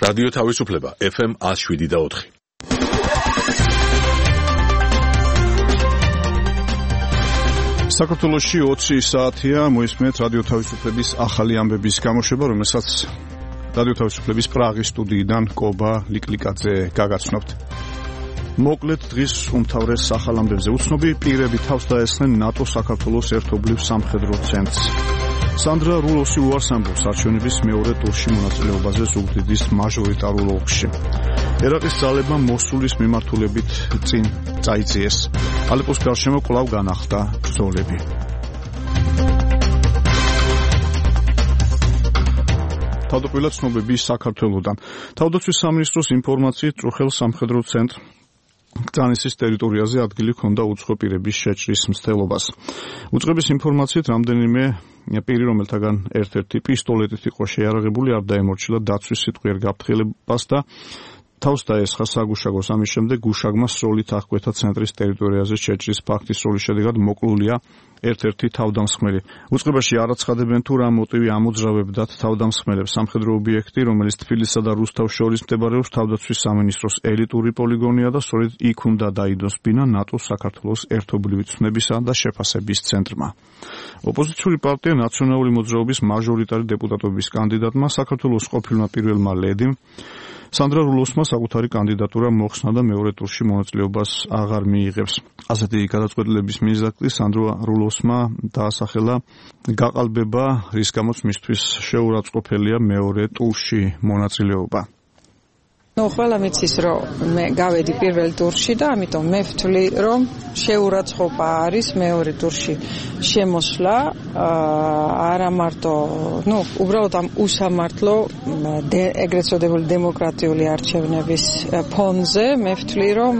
რადიო თავისუფლება FM 107.4. საქართველოში 20 საათია მოისმენთ რადიო თავისუფლების ახალი ამბების გამოშვება, რომელსაც რადიო თავისუფლების პრაღის სტუდიიდან კობა ლიკლიკაძე გაგაცნობთ. მოკლედ დღის უმთავრეს ახალ ამბებზე უცნობი პირები თავს დაესხნენ ნატო-საქართველოს ერთობლივ სამხედრო ცენტრს. სანდრა რულოსი უარს ამბობს არჩევნების მეორე ტურში მონაწილეობაზე ზუგდიდის მაჟორიტარულ ოლქში. ერაყის ძალებმა მოსულის მიმართულებით წინ წაიწიეს. ალეპოს გარშემო კვლავ განახლდა ბრძოლები. თავდაპირველად ცნობები საქართველოდან. თავდაცვის სამინისტროს ინფორმაციით წუხელ სამხედრო ცენტრ კრანისის ტერიტორიაზე ადგილი ჰქონდა უცხო პირების შეჭრის მცდელობას. უწყების ინფორმაციით რამდენიმე პირი, რომელთაგან ერთ-ერთი პისტოლეტით იყო შეიარაღებული, არ დაემორჩილა დაცვის სიტყვიერ გაფრთხილებას და თავს დაესხა საგუშაგოს. ამის შემდეგ გუშაგმა სროლით აღკვეთა ცენტრის ტერიტორიაზე შეჭრის ფაქტის სროლის შედეგად მოკლულია ერთ-ერთი თავდამსხმელი. უწყებაში არ აცხადებენ თუ რა მოტივი ამოძრავებდათ თავდამსხმელებს. სამხედრო ობიექტი, რომელიც თბილისსა და რუსთავს შორის მდებარეობს, თავდაცვის სამინისტროს ელიტური პოლიგონია და სწორედ იქ უნდა დაიდოს ბინა ნატო-საქართველოს ერთობლივი ცნებისა და შეფასების ცენტრმა. ოპოზიციური პარტია ნაციონალური მოძრაობის მაჟორიტარი დეპუტატობის კანდიდატმა, საქართველოს ყოფილმა პირველმა ლედიმ სანდრა რულოსმა საკუთარი კანდიდატურა მოხსნა და მეორე ტურში მონაწილეობას აღარ მიიღებს. ასეთი გადაწყვეტილების მიზეზი სანდრა რულოსმა დაასახელა გაყალბება, რის გამოც მისთვის შეურაცხყოფელია მეორე ტურში მონაწილეობა. ყველა მიცის, რომ მე გავედი პირველ ტურში და ამიტომ მე ვთვლი, რომ შეურაცხყოფა არის მეორე ტურში შემოსვლა, არა მარტო, უბრალოდ ამ უსამართლო ეგრეთ წოდებული დემოკრატიული არჩევნების ფონზე მე ვთვლი, რომ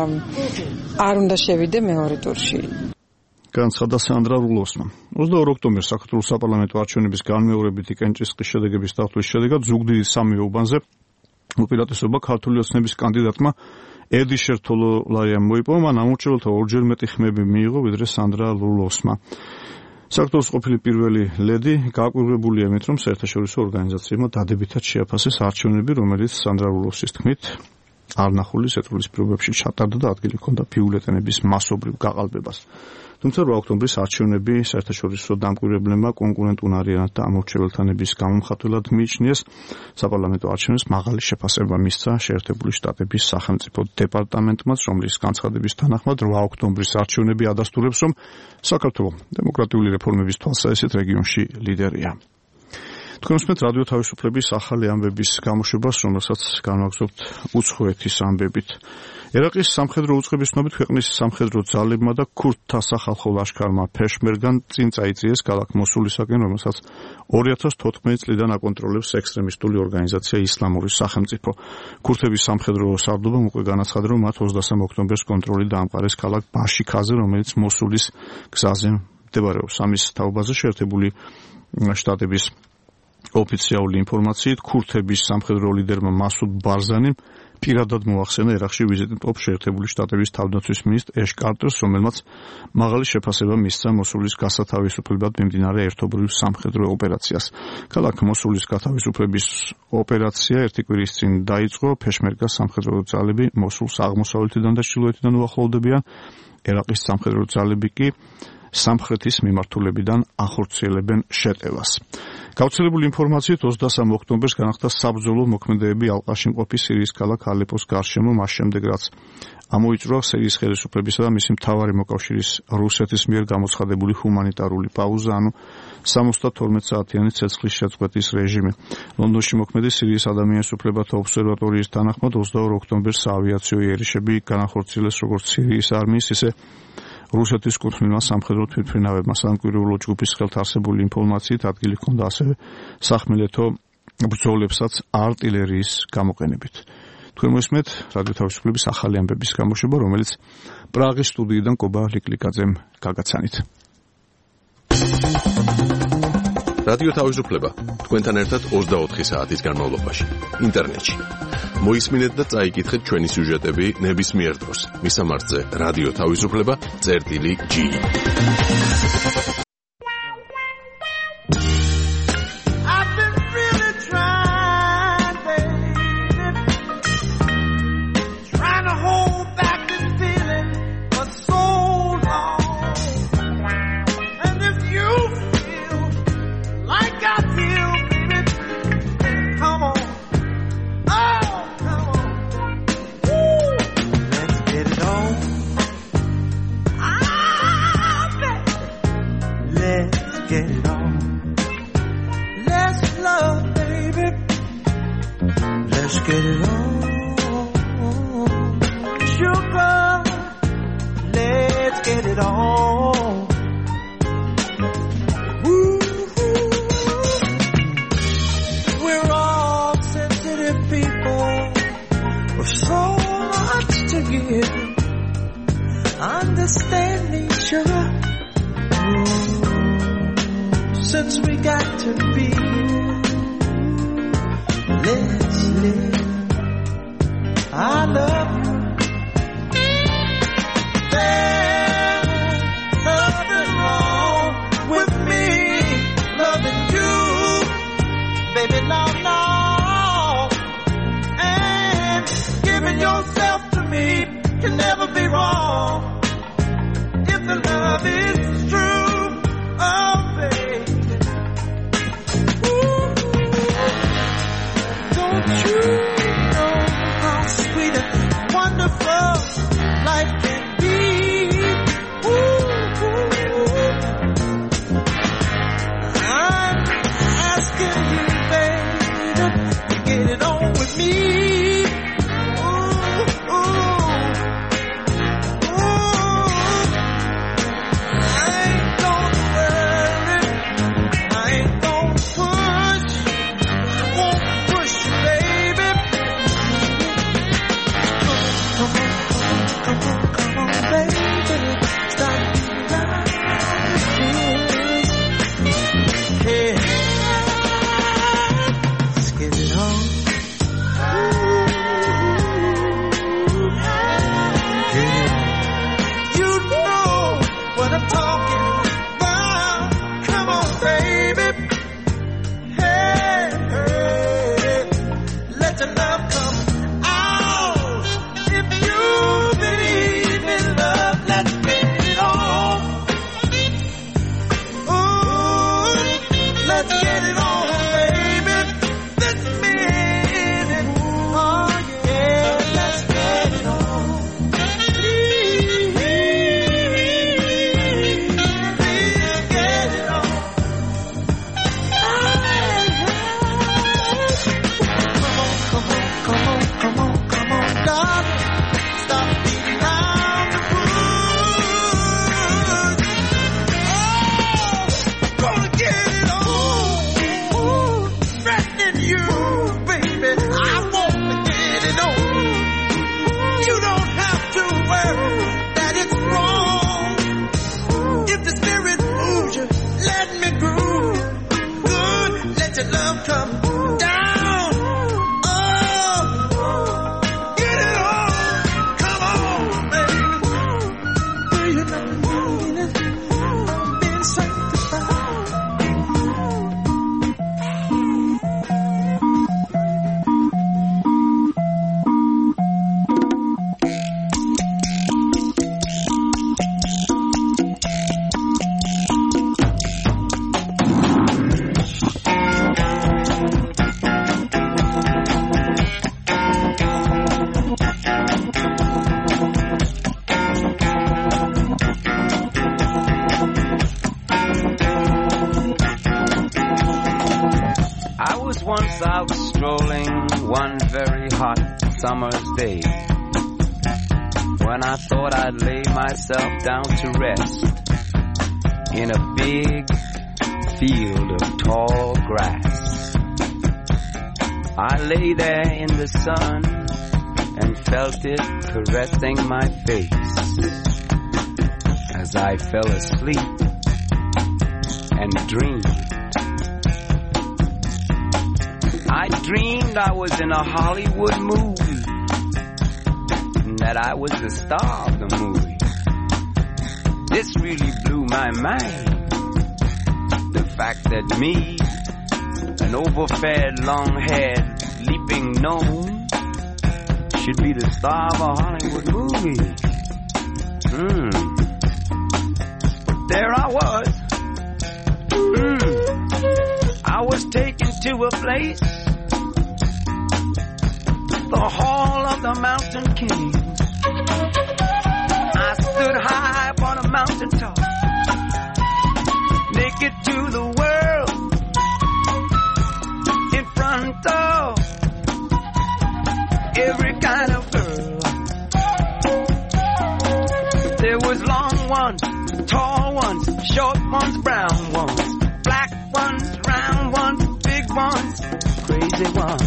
არ უნდა შევიდე მეორე ტურში. განცხადა სანდრა რულოსმა. 22 ოქტომბერს საქართველოს საპარლამენტო არჩევნების განმეორებითი კენჭისყრის შედეგების დათვლის შედეგად ზუგდიდის სამივე უბანზე უპირატესობა ქართული ოცნების კანდიდატმა ედიშერ თოლოლაიამ მოიპოვა, მან ამორჩეველთა ორჯერ მეტი ხმები მიიღო, ვიდრე სანდრა რულოსმა. საქართველოს ყოფილი პირველი ლედი გააკვირვებული იმით, რომ საერთაშორისო ორგანიზაციებმა დადებითად შეაფასეს არჩევნები, რომელიც სანდრა რულოსის თქმით არნახული ზეწოლის პირობებში ჩატარდა და ადგილი ჰქონდა ბიულეტენების მასობრივ გაყალბებას. თუმცა 8 ოქტომბრის არჩევნები საერთაშორისო დამკვირვებლებმა კონკურენტუნარიანად და ამორჩეველთანების გამომხატველად მიიჩნიეს. საპარლამენტო არჩევნებს მაღალი შეფასება მისცა შეერთებული შტატების სახელმწიფო დეპარტამენტმაც, რომლის განცხადების თანახმად 8 ოქტომბრის არჩევნები ადასტურებს, რომ საქართველოს დემოკრატიული რეფორმების თვალსაზრისით რეგიონში ლიდერია. თქვენ უსმენთ რადიო თავისუფლების ახალი ამბების გამოშვებას, რომელსაც განვაგრძობთ უცხოეთის ამბებით. ერაყის სამხედრო უწყების ცნობით ქვეყნის სამხედრო ძალებმა და ქურთთა სახალხო ლაშქარმა ფეშმერგან წინ წაიწიეს ქალაქ მოსულისაკენ, რომელსაც 2014 წლიდან აკონტროლებს ექსტრემისტული ორგანიზაცია ისლამური სახელმწიფო. ქურთების სამხედრო სარდლობამ უკვე განაცხადა, რომ მათ 23 ოქტომბერს კონტროლი დაამყარეს ქალაქ ბაშიქაზე, რომელიც მოსულის გზაზე მდებარეობს. ამის თაობაზე შეერთებული შტატების ოფიციალური ინფორმაციით ქურთების სამხედრო ლიდერმა მასუდ ბარზანიმ პირადად მოახსენა ერაყში ვიზიტით მყოფ შეერთებული შტატების თავდაცვის მინისტრ ეშ კარტერს, რომელმაც მაღალი შეფასება მისცა მოსულის გასათავისუფლებად მიმდინარე ერთობლივ სამხედრო ოპერაციას. ქალაქ მოსულის გათავისუფლების ოპერაცია ერთი კვირის წინ დაიწყო. ფეშმერგას სამხედრო ძალები მოსულს აღმოსავლეთიდან და ჩრდილოეთიდან უახლოვდებიან. ერაყის სამხედრო ძალები კი სამხრეთის მიმართულებიდან ახორციელებენ შეტევას. გავრცელებული ინფორმაციით 23 ოქტომბერს განახდა საბრძოლო მოქმედებები ალყაში მყოფი სირიის ქალაქ ალეპოს გარშემო, მას შემდეგ რაც ამოიწურა სირიის ხელისუფლებისა და მისი მთავარი მოკავშირის რუსეთის მიერ გამოცხადებული ჰუმანიტარული პაუზა, ანუ 72 საათიანი ცეცხლის შეწყვეტის რეჟიმი. ლონდონში მოქმედი სირიის ადამიანის უფლებათა ობსერვატორიის თანახმად 22 ოქტომბერს საავიაციო იერიშები განახორციელეს როგორც სირიის არმიის, ისე რუსეთის კუთვნილმა სამხედრო თვითმფრინავებმა. სამკვირვებლო ჯგუფის ხელთ არსებული ინფორმაციით ადგილი ჰქონდა ასევე სახმელეთო ბრძოლებსაც არტილერიის გამოყენებით. თქვენ მოსმენთ რადიო თავისუფლების ახალი ამბების გამოშვება, რომელიც პრაღის სტუდიიდან კობა ლიკლიკაძემ გაგაცანით. რადიო თავისუფლება თქვენთან ერთად 24 საათის განმავლობაში ინტერნეტში. მოისმინეთ და წაიკითხეთ ჩვენი სიუჟეტები ნებისმიერ დროს. მისამართზე რადიო თავისუფლება.gi. let's get it on. Let's love, baby. Let's get it on. Sugar, let's get it on. Ooh, we're all sensitive people with so much to give. Understand me, sugar. Since we got to be, let's live. I love you. There's nothing wrong with me loving you, baby. No, no. And giving yourself to me can never be wrong. If the love is true, oh baby. Ooh, don't you know how sweet and wonderful life can be? Ooh, I'm asking you, baby, to get it on with me. Once I was strolling one very hot summer's day, when I thought I'd lay myself down to rest in a big field of tall grass. I lay there in the sun and felt it caressing my face as I fell asleep and dreamed. I dreamed I was in a Hollywood movie, and that I was the star of the movie. This really blew my mind. The fact that me, an overfed, long-haired, leaping gnome, should be the star of a Hollywood movie. But there I was. I was taken to a place, the Hall of the Mountain King. I stood high upon a mountain top. Short ones, brown ones, black ones, round ones, big ones, crazy ones.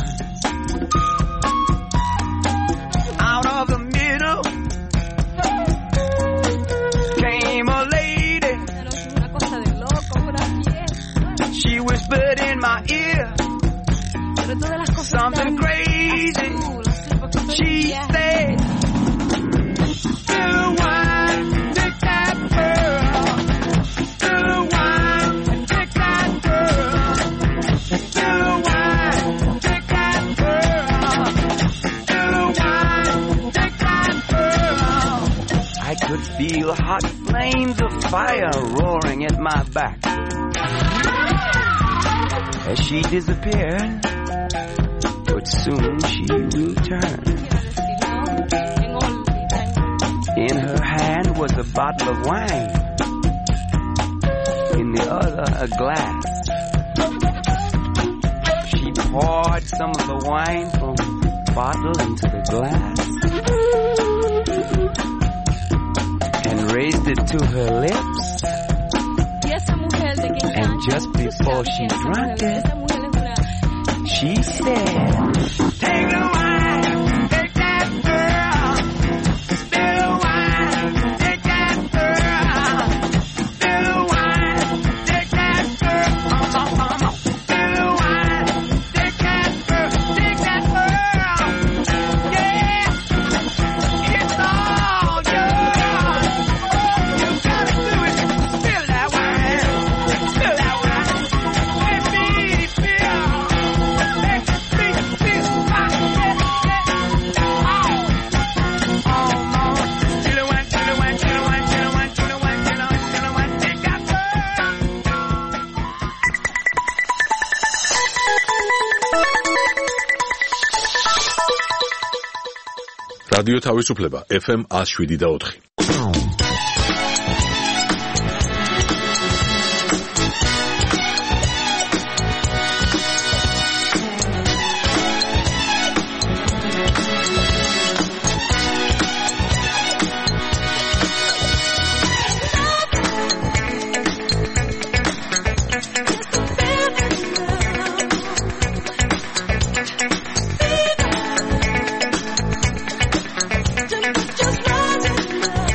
Out of the middle came a lady. She whispered in my ear something crazy. She said, "Still wine, take that girl. Still wine, take that girl. Still wine, take that girl. Still wine, take that girl." I could feel hot flames of fire roaring at my back. As she disappeared, but soon she returned. In her hand was a bottle of wine, in the other a glass. She poured some of the wine from the bottle into the glass and raised it to her lips. And just before she drank it, she said, "Take the wine, take that girl. Still wine, take that girl. Still wine, take that girl. Still wine, take that girl, take that girl. Yeah, it's all yours. You gotta do it. Spill that wine, spill that wine. Let me feel. რადიო თავისუფლება FM 107.4. Just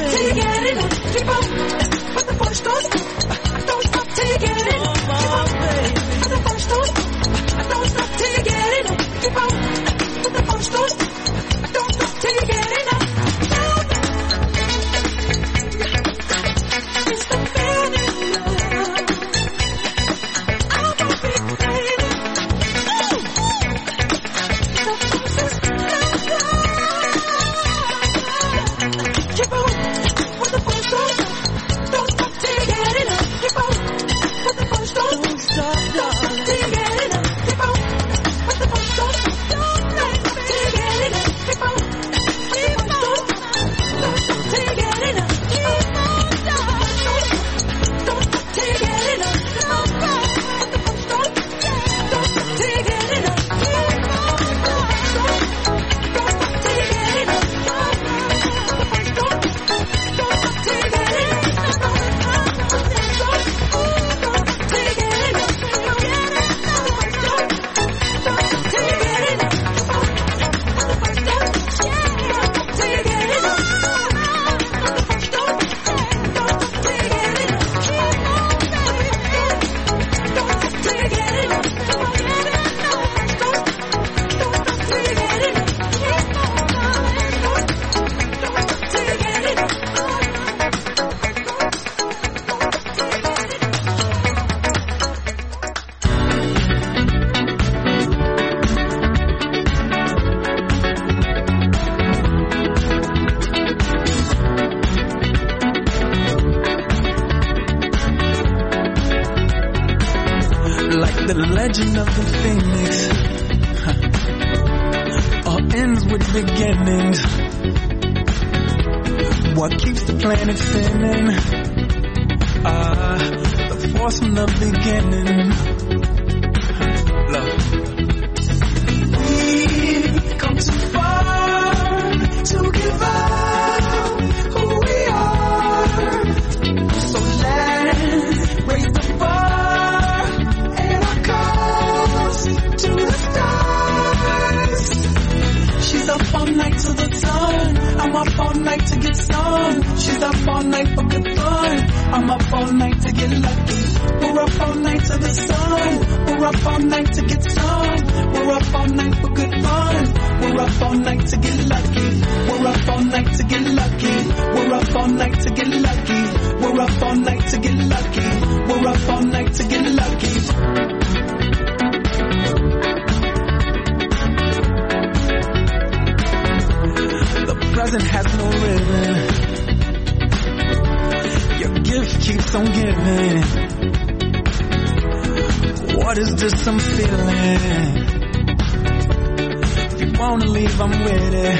till you get enough. Keep on with the push don't stop till you get enough. Keep on with the push don't stop till you get enough. Keep on with the push don't stop till you get enough. It's the feeling love. I'll be crazy. Keep on with the push don't stop till you get enough. Keep on with the push don't stop till you get enough. Keep on with the push don't stop till you get enough. Keep on with the push don't stop till you get enough. Keep on don't stop till you get enough. Keep on with the push don't stop till you get enough. Keep on don't stop till you get enough. Like the legend of the phoenix, all ends with beginnings. What keeps the planet spinning? The force from the beginning. Love. We've come too far to give up who we are. So let's raise the bar and our cause to the stars. She's up all night to the sun. I'm up all night to get some. She's up all night for good fun. I'm up all night to get lucky. We're up all night to the sun. We're up all night to get some. We're up all night for good fun. We're up all night to get lucky. We're up all night to get lucky. We're up all night to get lucky. We're up all night to get lucky. We're up all night to get lucky. The present has no ribbon. Your gift keeps on giving. What is this I'm feeling? If you wanna leave, I'm with it.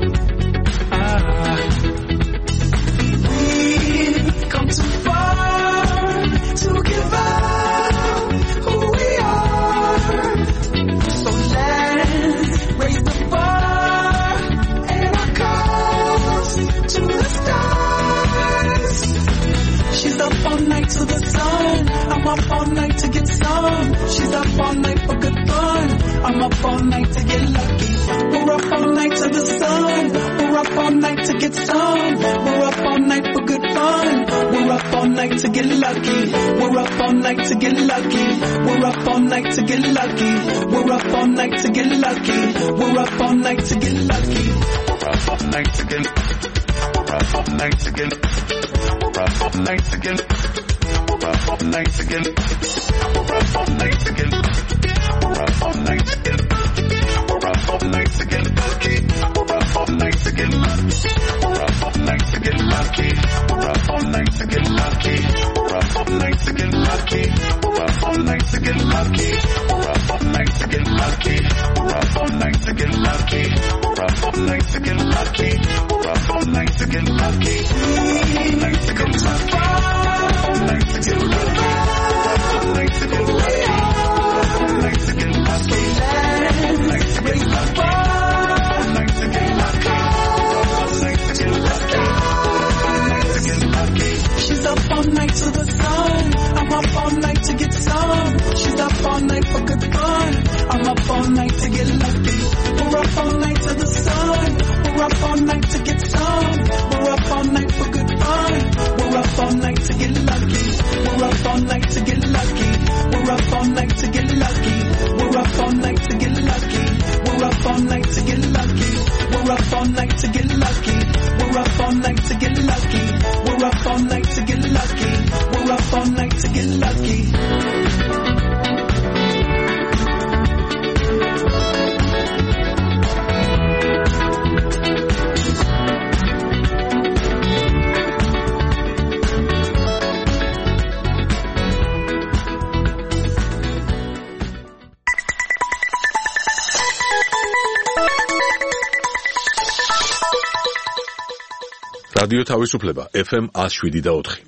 We've come too far to give up who we are. So let's raise the bar and our cause to the stars. She's up all night to the sun. I'm up all night to get some. She's up all night for good fun. I'm up all night to get lucky. We're up all night to the sun. We're up all night to get some. We're up all night for good fun. We're up all night to get lucky. We're up all night to get lucky. We're up all night to get lucky. We're up all night to get lucky. We're up all night to get lucky. We're up all night to get. We're up all night to get. We're up all night to get. We're up all night to get. We're up all night to get. We're up all night to get. We're up all night to get lucky. We're up all night to get lucky. We're up all night to get lucky. We're up all night to get lucky. We're up all night to get lucky. We're up all night to get lucky. We're up all night to get lucky. We're up all night to get lucky. We're up all night to get lucky. We're up all night to get lucky. All night to get lucky. All night to get lucky. All night to get lucky. All night to get lucky. All night to get lucky. All night to get lucky. All night to get lucky. All night to get lucky. She's up all night to the sun. I'm up all night to get some. She's up all night for good fun. I'm up all night to get lucky. We're up all night to the sun. We're up all night to get some. We're up all night for good რადიო თავისუფლება FM 107.4.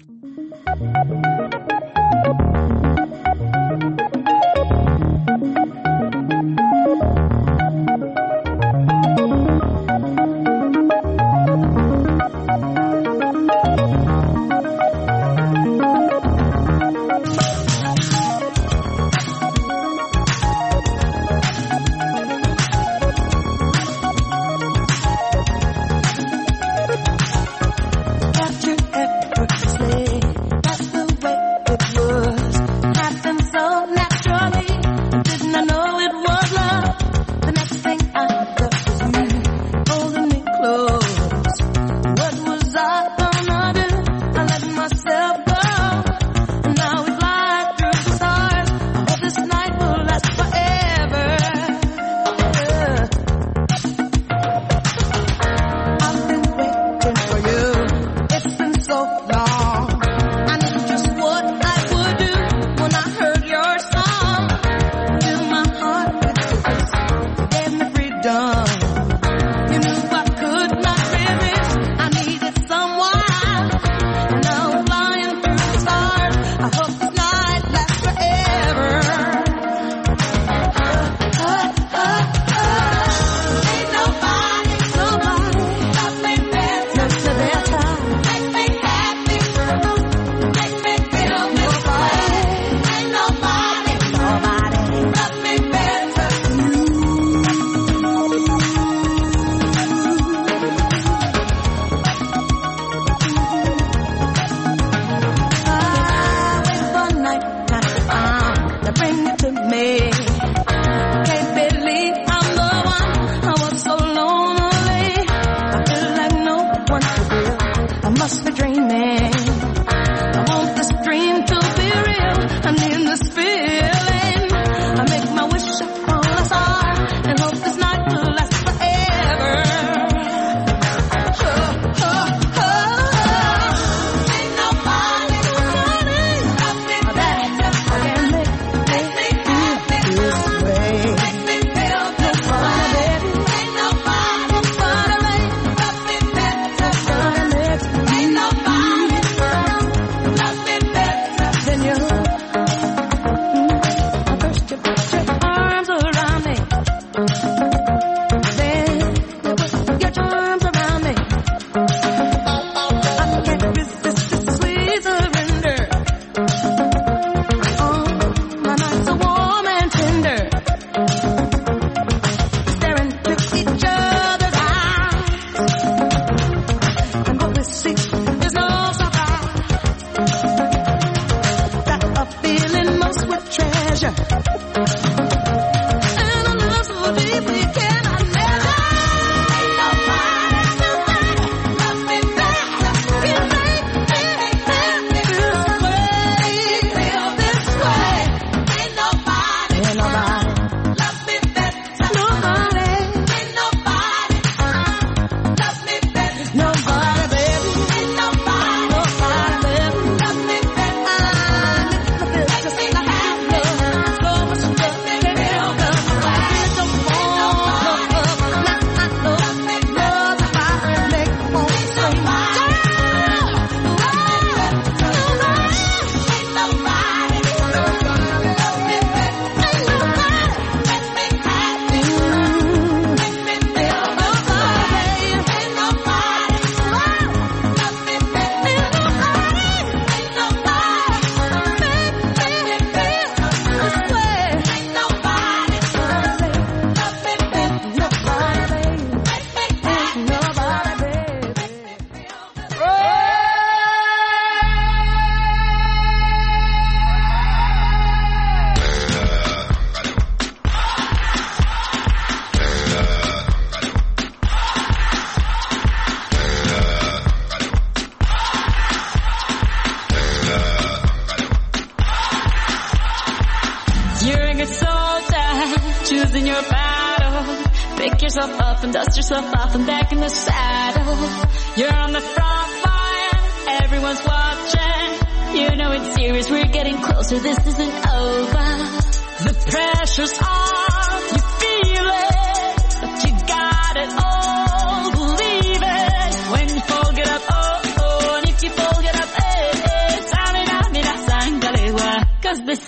choosing your battle. Pick yourself up and dust yourself off and back in the saddle. You're on the front line, everyone's watching. You know it's serious, we're getting closer, this isn't over. The pressure's on, you feel it, but you got it all, believe it. When you fall, get up, oh.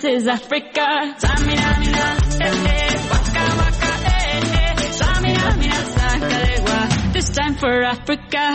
is Africa. Samina, mina, waka, waka, Samina, mina, sakalewa. This time for Africa.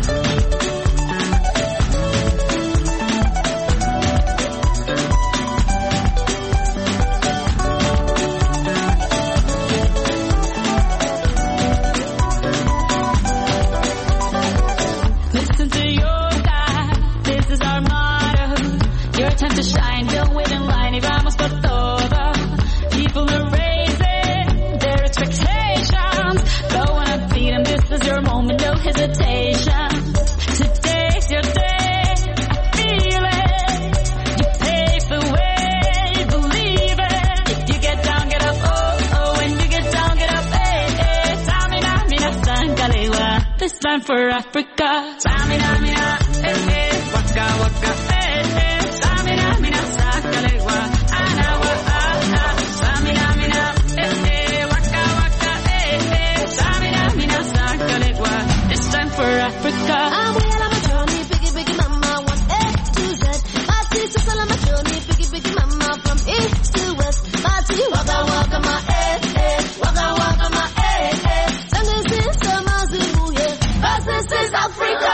Listen to your God, this is our motto. Your time to shine, don't wait in line, y vamos por todo. People are raising their expectations. Go on and feed them, this is your moment, no hesitation. Today's your day, I feel it. You pave the way, believe it. If you get down, get up, oh, oh. When you get down, get up, hey, hey. Samina, mina, sangalewa. This time for Africa. Samina, mina, waka, waka, Samina, mina, sangalewa. Anawa, Samina, mina, waka, waka, Samina, mina, sangalewa. This time for Africa. I'm well on my journey, biggie, biggie mama, one A to Z. My sister's all on my journey, biggie, biggie mama, from east to west. My tea, waka, waka, my waka, waka, my Sunday since summer, yeah. This is Africa.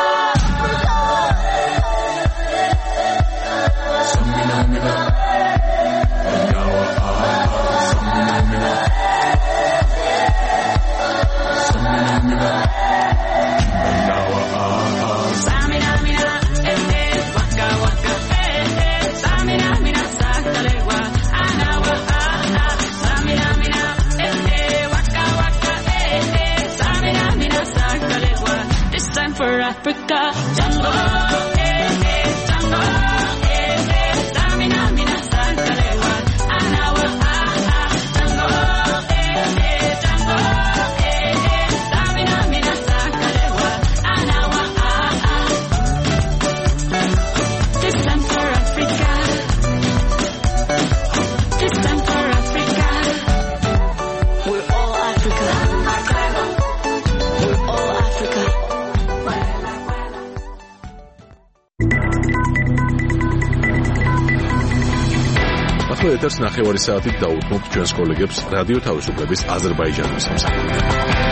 This time for Africa. Jungle, jungle, Samina, mina, sangalewa. Anawa, jungle, jungle, Samina, mina, sangalewa. Anawa, this time for Africa. This time for Africa. We're all Africa. We're all Africa. ახლა ეთერს ნახევარი საათით დაუთმობთ ჩვენს კოლეგებს რადიო თავისუფლების აზერბაიჯანის სამსახურიდან.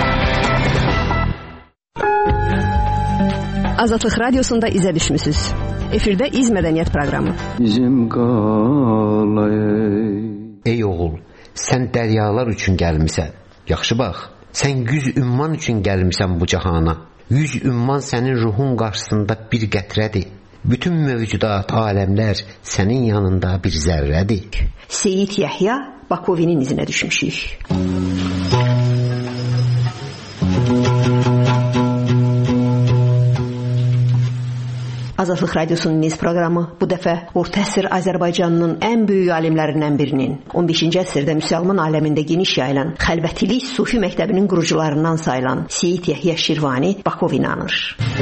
Azadlıq Radiosunda izə düşmüsünüz. Efirdə İz Mədəniyyət proqramı. Ey oğul, sən dəryalar üçün gəlmisən. Yaxşı bax, sən 100 ümman üçün gəlmisən bu cahana. 100 ümman sənin ruhun qarşısında bir qətrədir. Bütün mövcudat, aləmlər sənin yanında bir zərrədir. Seyid Yahya Bakovinin izinə düşmüşük. Azadlıq Radiosunun Niz proqramı bu dəfə Orta əsr Azərbaycanının ən böyük alimlərindən birinin, 15-ci əsrdə müsəlman aləmində geniş yayılan xəlvətilik sufi məktəbinin qurucularından sayılan Seyid Yahya Şirvani Bakovini anır.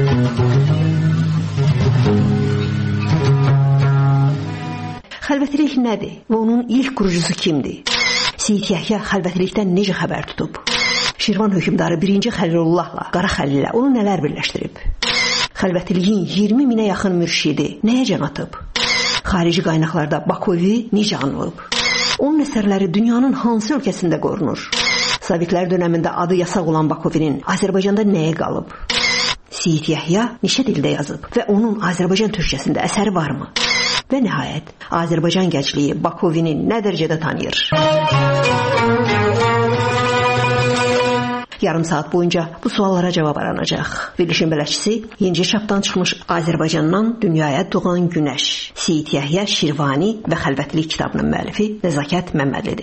Xəlvətilik nədir və onun ilk qurucusu kimdir? Seyid Yahya xəlvətilikdən necə xəbər tutub? Şirvan hökmdarı 1-ci Xəlilullahla, Qara Xəlillə onu nələr birləşdirib? Xəlvətiliyin 20 minə yaxın mürşidi nəyə can atıb? Xarici qaynaqlarda Bakovi necə anılıb? Onun əsərləri dünyanın hansı ölkəsində qorunur? Sovetlər dönəmində adı yasaq olan Bakovinin Azərbaycanda nəyə qalıb? Seyid Yahya neçə dildə yazıb və onun Azərbaycan türkçəsində əsəri varmı? Və nəhayət, Azərbaycan gəncliyi Bakovini nə dərəcədə tanıyır? Yarım saat boyunca bu suallara cavab aranacaq. Verilişin bələdçisi yeni çapdan çıxmış Azərbaycandan dünyaya doğan günəş Seyid Yahya Şirvani və Xəlvətlik kitabının müəllifi Nəzakət Məmmədlidir.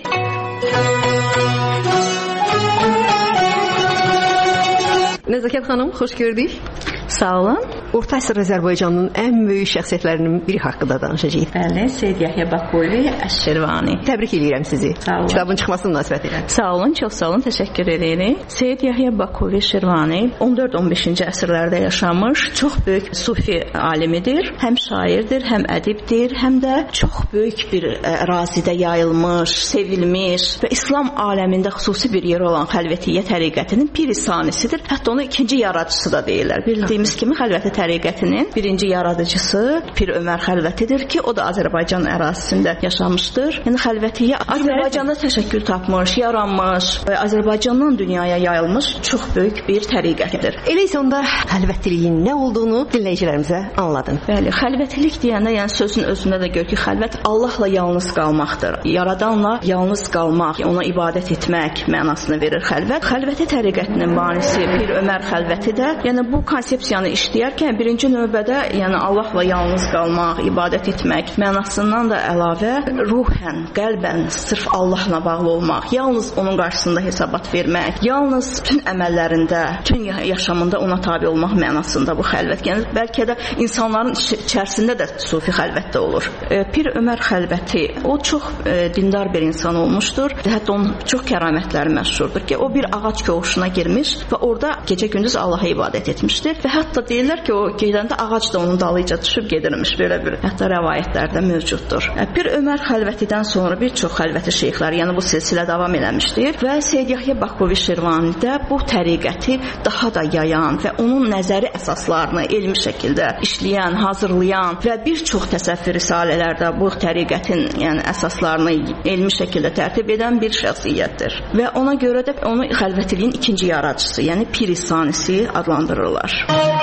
Nəzakət xanım, xoş gördük. Sağ olun. Orta əsr Azərbaycanının ən böyük şəxsiyyətlərinin biri haqqında danışacağıq. Bəli, Seyid Yahya Bakovi Əş-Şirvani. Təbrik edirəm sizi. Sağ olun. Kitabın çıxması münasibətilə. Sağ olun, çox sağ olun, təşəkkür edirik. Seyid Yahya Bakovi Şirvani 14-15-ci əsrlərdə yaşamış, çox böyük sufi alimidir. Həm şairdir, həm ədibdir, həm də çox böyük bir ərazidə yayılmış, sevilmiş və İslam aləmində xüsusi bir yer olan xəlvətiyyə təriqətinin piri sanisidir. Hətta onu ikinci yaradıcısı da deyirlər. Bildiyimiz kimi xəlvəti təriqətinin birinci yaradıcısı Pir Ömər Xəlvətidir ki, o da Azərbaycan ərazisində yaşamışdır. Yəni Xəlvətiyyə Azərbaycanda təşəkkül tapmış, yaranmış və Azərbaycandan dünyaya yayılmış çox böyük bir təriqətdir. Elə isə onda xəlvətiliyin nə olduğunu dinləyicilərimizə anladın. Bəli, xəlvətilik deyəndə, yəni sözün özündə də gör ki, xəlvət Allahla yalnız qalmaqdır. Yaradanla yalnız qalmaq, ona ibadət etmək mənasını verir xəlvət. Xəlvəti təriqətinin banisi Pir Ömər Xəlvəti də, yəni bu konsepsiyanı işləyərkən birinci növbədə, yəni Allahla yalnız qalmaq, ibadət etmək mənasından da əlavə ruhən, qəlbən sırf Allahla bağlı olmaq, yalnız onun qarşısında hesabat vermək, yalnız bütün əməllərində, bütün yaşamında ona tabe olmaq mənasında bu xəlvət. Yəni bəlkə də insanların içərisində də sufi xəlvətdə olur. Pir Ömər Xəlvəti, o çox dindar bir insan olmuşdur. Hətta onun çox kəramətləri məşhurdur ki, o bir ağac koğuşuna girmiş və orada gecə-gündüz Allaha ibadət etmişdir və hətta deyirlər ki, o gedəndə ağac da onun dalıyca düşüb gedirmiş, belə bir hətta rəvayətlərdə mövcuddur. Pir Ömər Xəlvətidən sonra bir çox xəlvəti şeyxlər, yəni bu silsilə davam eləmişdir və Seyyid Yahya Bakovi Şirvanidə bu təriqəti daha da yayan və onun nəzəri əsaslarını elmi şəkildə işləyən, hazırlayan və bir çox təsəvvür risalələrdə bu təriqətin, yəni əsaslarını elmi şəkildə tərtib edən bir şəxsiyyətdir. Və ona görə də onu xəlvətiliyin ikinci yaradıcısı, yəni Pir-i-Sanisi adlandırırlar.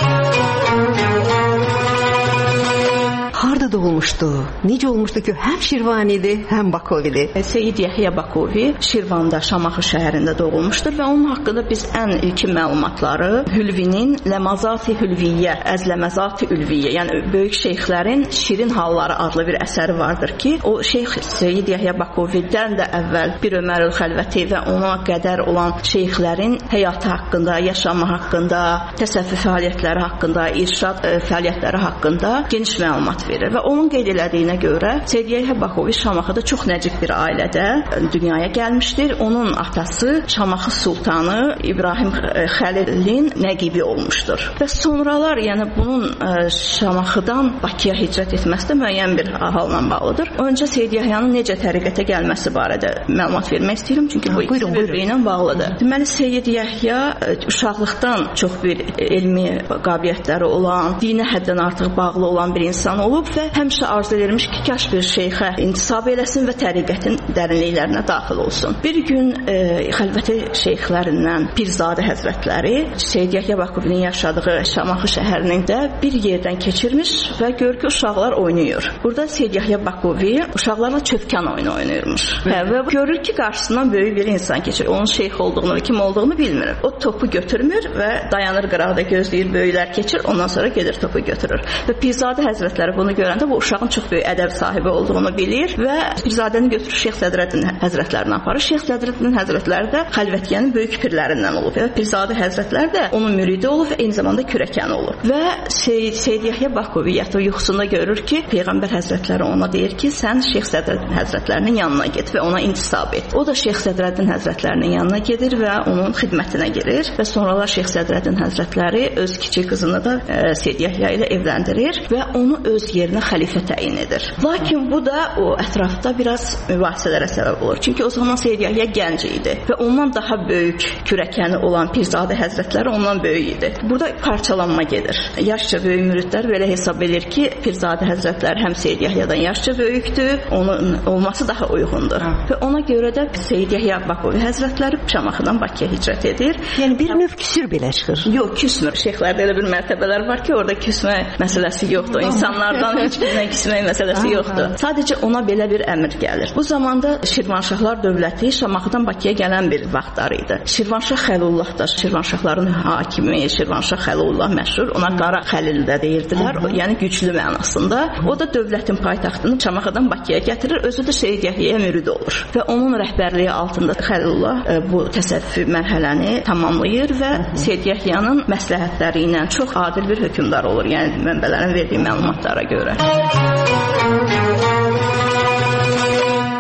Harda doğulmuşdu? Necə olmuşdu ki, həm Şirvanidir, həm Bakovidir? Seyyid Yahya Bakovi Şirvanda, Şamaxı şəhərində doğulmuşdur və onun haqqında biz ən ilkin məlumatları Hülvinin Ləmazati Hülviyyə, Əzləməzati Ülviyyə, yəni böyük şeyxlərin Şirin halları adlı bir əsəri vardır ki, o şeyx Seyyid Yahya Bakovidən də əvvəl Pir Ömər Xəlvəti və ona qədər olan şeyxlərin həyatı haqqında, yaşamı haqqında, təsəvvüf fəaliyyətləri haqqında, irşad fəaliyyətləri haqqında geniş məlumat verir. Və onun qeyd elədiyinə görə Seyyid Yahya Bakovi Şamaxıda çox nəcib bir ailədə dünyaya gəlmişdir. Onun atası Şamaxı sultanı İbrahim Xəlilin nəqibi olmuşdur. Və sonralar, yəni bunun Şamaxıdan Bakıya hicrət etməsi də müəyyən bir halla bağlıdır. Öncə Seyyid Yahya'nın necə təriqətə gəlməsi barədə məlumat vermək istəyirəm, çünki bu ikisi bir-birinə bağlıdır. Deməli, Seyyid Yahya uşaqlıqdan çox bir elmi qabiliyyətləri olan, dinə həddən artıq bağlı olan bir insan olub və həmişə arzu edirmiş ki, kaş bir şeyxə intisab eləsin və təriqətin dərinliklərinə daxil olsun. Bir gün xəlvəti şeyxlərindən Pirzadə Həzrətləri Seyyid Yahya Bakovinin yaşadığı Şamaxı şəhərinin də bir yerdən keçirmiş və gör ki, uşaqlar oynayır. Burada Seyyid Yahya Bakovi uşaqlarla çövkan oyunu oynayırmış. Və görür ki, qarşısından böyük bir insan keçir. Onun şeyx olduğunu, kim olduğunu bilmir. O topu götürmür və dayanır qıraqda gözləyir, böyüklər keçir, ondan sonra gedir topu götürür. Və Pirzadə Həzrətləri bunu görəndə bu uşağın çox böyük ədəb sahibi olduğunu bilir və Pirzadəni götürür Şeyx Sədrəddin Həzrətlərinə aparır. Şeyx Sədrəddin Həzrətləri də xəlvətiyyənin böyük pirlərindən olub və Pirzadə Həzrətləri də onun müridi olub və eyni zamanda kürəkəni olub. Və Seyyid Yahya Bakovi yatıb yuxusunda görür ki, Peyğəmbər Həzrətləri ona deyir ki, sən Şeyx Sədrəddin Həzrətlərinin yanına get və ona intisab et. O da Şeyx Sədrəddin Həzrətlərinin yanına gedir və onun xidmətinə girir və sonralar Şeyx Sədrəddin Həzrətləri öz kiçik qızını da Seyyid Yahya ilə evləndirir və onu öz yerinə xəlifə təyin edir. Lakin bu da o ətrafda biraz mübahisələrə səbəb olur. Çünki o zaman Seyyid Yahya gənc idi və ondan daha böyük kürəkəni olan Pirzadə Həzrətləri ondan böyük idi. Burada parçalanma gedir. Yaşca böyük müridlər belə hesab edir ki, Pirzadə Həzrətləri həm Seyyid Yahyadan yaşca böyükdür, onun olması daha uyğundur. Və ona görə də Seyyid Yahya Bakovi Həzrətləri Şamaxıdan Bakıya hicrət edir. Yəni bir növ küsür belə çıxır. Yox, küsmür. Şeyxlərdə elə bir mərtəbələr var ki, orada küsmə məsələsi yoxdur. İnsanlardan heç birinə küsmək məsələsi yoxdur. Sadəcə ona belə bir əmr gəlir. Bu zamanda Şirvanşahlar dövləti Şamaxıdan Bakıya gələn bir vaxtları idi. Şirvanşah Xəlilullah da Şirvanşahların hakimi, Şirvanşah Xəlilullah məşhur. Ona Qara Xəlil də deyirdilər. Yəni güclü mənasında. O da dövlətin paytaxtını Şamaxıdan Bakıya gətirir. Özü də Seyyid Yahya'ya mürid olur. Və onun rəhbərliyi altında Xəlilullah bu təsəvvüf mərhələni tamamlayır və Seyyid Yahya'nın məsləhətləri ilə çox adil bir hökmdar olur. Yəni mənbələrin verdiyi məlumatlara görə. Nəzakət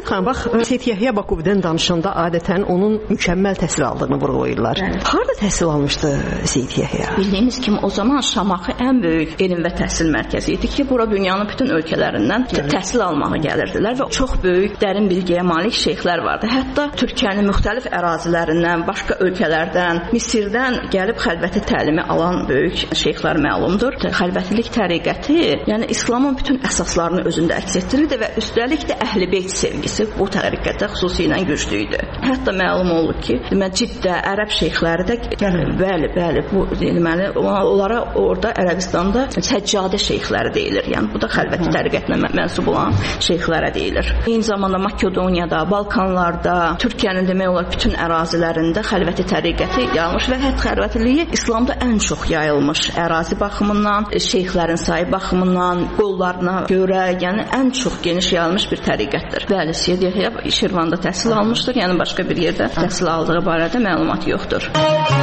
xanım, bax, Seyid Yəhya Bakovdan danışanda adətən onun mükəmməl təhsil aldığını vurğulayırlar. Harda təhsil almışdı Seyid Yəhya? Bildiyiniz kimi o zaman Şamaxı ən böyük elm və təhsil mərkəzi idi ki, bura dünyanın bütün ölkələrindən təhsil almağa gəlirdilər və çox böyük, dərin bilgiyə malik şeyxlər vardı. Hətta Türkiyənin müxtəlif ərazilərindən, başqa ölkələrdən, Misirdən gəlib xəlvəti təlimi alan böyük şeyxlər məlumdur. Xəlvətilik təriqəti, yəni İslamın bütün əsaslarını özündə əks etdirirdi və üstəlik də Əhl-i-Beyt sevgisi bu təriqətdə xüsusilə güclü idi. Hətta məlum oldu ki, Ciddə ərəb şeyxləri də bəli, bu deməli onlara orada Ərəbistanda səccadə şeyxləri deyilir. Yəni bu da xəlvəti təriqətinə mənsub olan şeyxlərə deyilir. Eyni zamanda Makedoniyada, Balkanlarda, Türkiyənin demək olar bütün ərazilərində xəlvəti təriqəti yayılmış və hətta xəlvətiliyi İslamda ən çox yayılmış ərazi baxımından, şeyxlərin sayı baxımından, qollarına görə, yəni ən çox geniş yayılmış bir təriqətdir. Bəli, Seyid Yəhya Şirvanda təhsil almışdır, yəni başqa bir yerdə təhsil aldığı barədə məlumat yoxdur.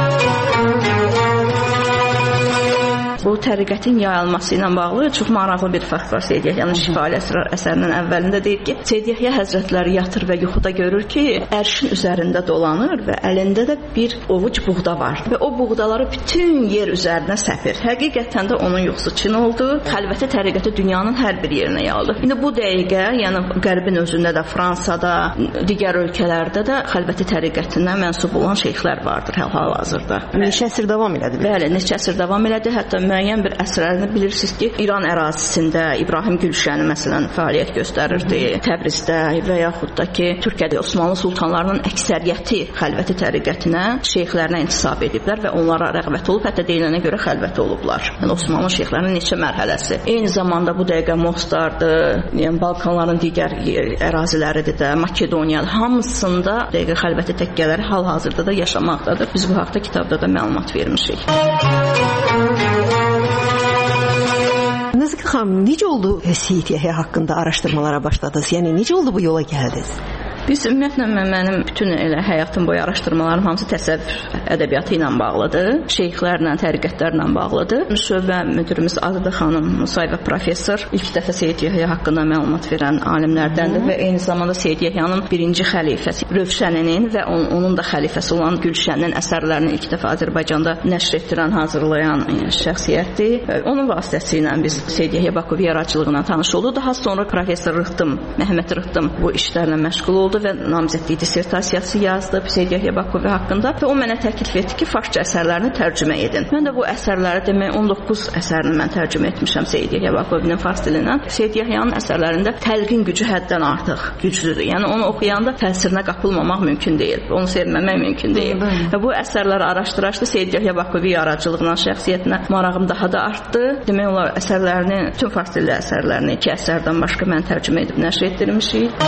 Bu təriqətin yayılması ilə bağlı çox maraqlı bir fakt var. Seyid Yəhyanın Şifaül Əsrar əsərinin əvvəlində deyir ki, Seyid Yəhya Həzrətləri yatır və yuxuda görür ki, ərşin üzərində dolanır və əlində də bir ovuc buğda var və o buğdaları bütün yer üzərinə səpir. Həqiqətən də onun yuxusu Çin oldu. Xəlvəti təriqəti dünyanın hər bir yerinə yayıldı. İndi bu dəqiqə, yəni Qərbin özündə də, Fransada, digər ölkələrdə də xəlvəti təriqətinə mənsub olan şeyxlər vardır hal-hazırda. Neçə əsr davam elədi? Bəli, neçə əsr davam elədi. Hətta müəyyən bir əsrlərini bilirsiniz ki, İran ərazisində İbrahim Gülşəni məsələn fəaliyyət göstərirdi. Təbrizdə və yaxud da ki, Türkiyədə Osmanlı sultanlarının əksəriyyəti xəlvəti təriqətinə, şeyxlərinə intisab ediblər və onlara rəğbət olub, hətta deyilənə görə xəlvəti olublar. Yəni Osmanlı şeyxlərinin neçə mərhələsi. Eyni zamanda bu dəqiqə Mostardır, yəni Balkanların digər əraziləridir də, Makedoniyadır. Hamısında dəqiqə xəlvəti təkkələri hal-hazırda da yaşamaqdadır. Biz bu haqda kitabda da məlumat vermişik. Nəzikə xanım, necə oldu Seyid Yəhya haqqında araşdırmalara başladınız? Yəni necə oldu bu yola gəldiniz? Biz ümumiyyətlə mənim bütün elə həyatım boyu araşdırmalarım hamısı təsəvvüf ədəbiyyatı ilə bağlıdır, şeyxlərlə, təriqətlərlə bağlıdır. Şöbə müdirimiz Azədə xanım Musayeva professor ilk dəfə Seyid Yəhya haqqında məlumat verən alimlərdəndir və eyni zamanda Seyid Yəhyanın birinci xəlifəsi Rövşəninin və onun da xəlifəsi olan Gülşənin əsərlərini ilk dəfə Azərbaycanda nəşr etdirən, hazırlayan şəxsiyyətdir. Onun vasitəsilə biz Seyid Yəhya Bakov yaradıcılığına tanış olduq. Daha sonra professor Rıhtım, Məhəmməd Rıhtım bu işlərlə məşğul oldu və namizədlik dissertasiyası yazdı Seyid Yəhya Bakovi haqqında və o mənə təklif etdi ki, farsça əsərlərini tərcümə edin. Mən də bu əsərləri demək 19 əsərini mən tərcümə etmişəm Seyid Yəhya Bakovinin fars dilindən. Seyid Yəhyanın əsərlərində təlqin gücü həddən artıq güclüdür. Yəni onu oxuyanda təsirinə qapılmamaq mümkün deyil. Onu sevməmək mümkün deyil. Və bu əsərləri araşdıraşdı Seyid Yəhya Bakovi yaradıcılığına, şəxsiyyətinə marağım daha da artdı. Demək olar əsərlərini, bütün fars dilli əsərlərini 2 əsərdən başqa mən tərcümə edib nəşr etdirmişik.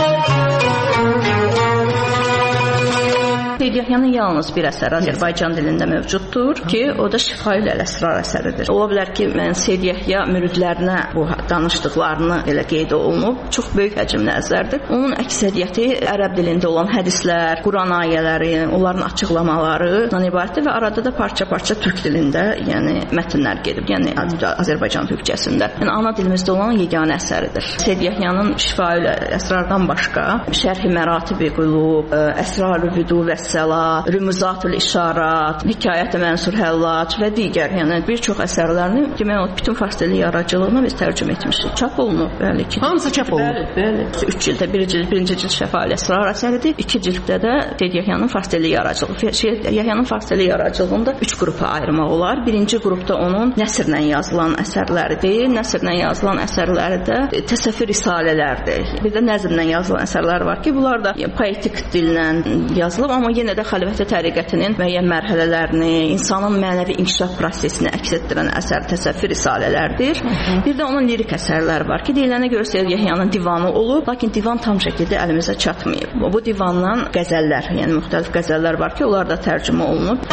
Seyid Yəhyanın yalnız bir əsəri Azərbaycan dilində mövcuddur ki, o da Şifaül Əsrar əsəridir. Ola bilər ki, mən Seyid Yəhya müridlərinə bu danışdıqlarını elə qeyd olunub. Çox böyük həcmli əsərdir. Onun əksəriyyəti ərəb dilində olan hədislər, Quran ayələri, onların açıqlamalarından ibarətdir və arada da parça-parça türk dilində, yəni mətnlər gedib, yəni Azərbaycan türkçəsində. Yəni ana dilimizdə olan yeganə əsəridir. Seyid Yəhyanın Şifaül Əsrardan başqa Şərh-i Məratib-i Qulub, Əsrar-ı Vüdu və Rümuzat-ül İşarat, Hikayət-i Mənsur Həllac və digər, yəni bir çox əsərlərini demək olar bütün fars dili yaradıcılığına biz tərcümə etmişik. Çap olunub, bəli. Hamısı çap olunub. Bəli. 3 cildə, birinci cild Şəfaül Əsrar əsəridir, 2 cilddə də Seyid Yəhyanın fars dili yaradıcılığı. Seyid Yəhyanın fars dili yaradıcılığında 3 qrupa ayırmaq olar. Birinci qrupda onun nəsrlə yazılan əsərləridir. Nəsrlə yazılan əsərləri də təsəvvür risalələrdir. Bir də nəzmlə yazılan əsərlər var ki, bunlar da poetik dillə yazılıb, amma yenə də xəlvəti təriqətinin müəyyən mərhələlərini, insanın mənəvi inkişaf prosesini əks etdirən əsər təsəvvür risalələrdir. Bir də onun lirik əsərləri var ki, deyilənə görə Seyid Yəhyanın divanı olub, lakin divan tam şəkildə əlimizə çatmayıb. Bu divandan qəzəllər, yəni müxtəlif qəzəllər var ki, onlar da tərcümə olunub.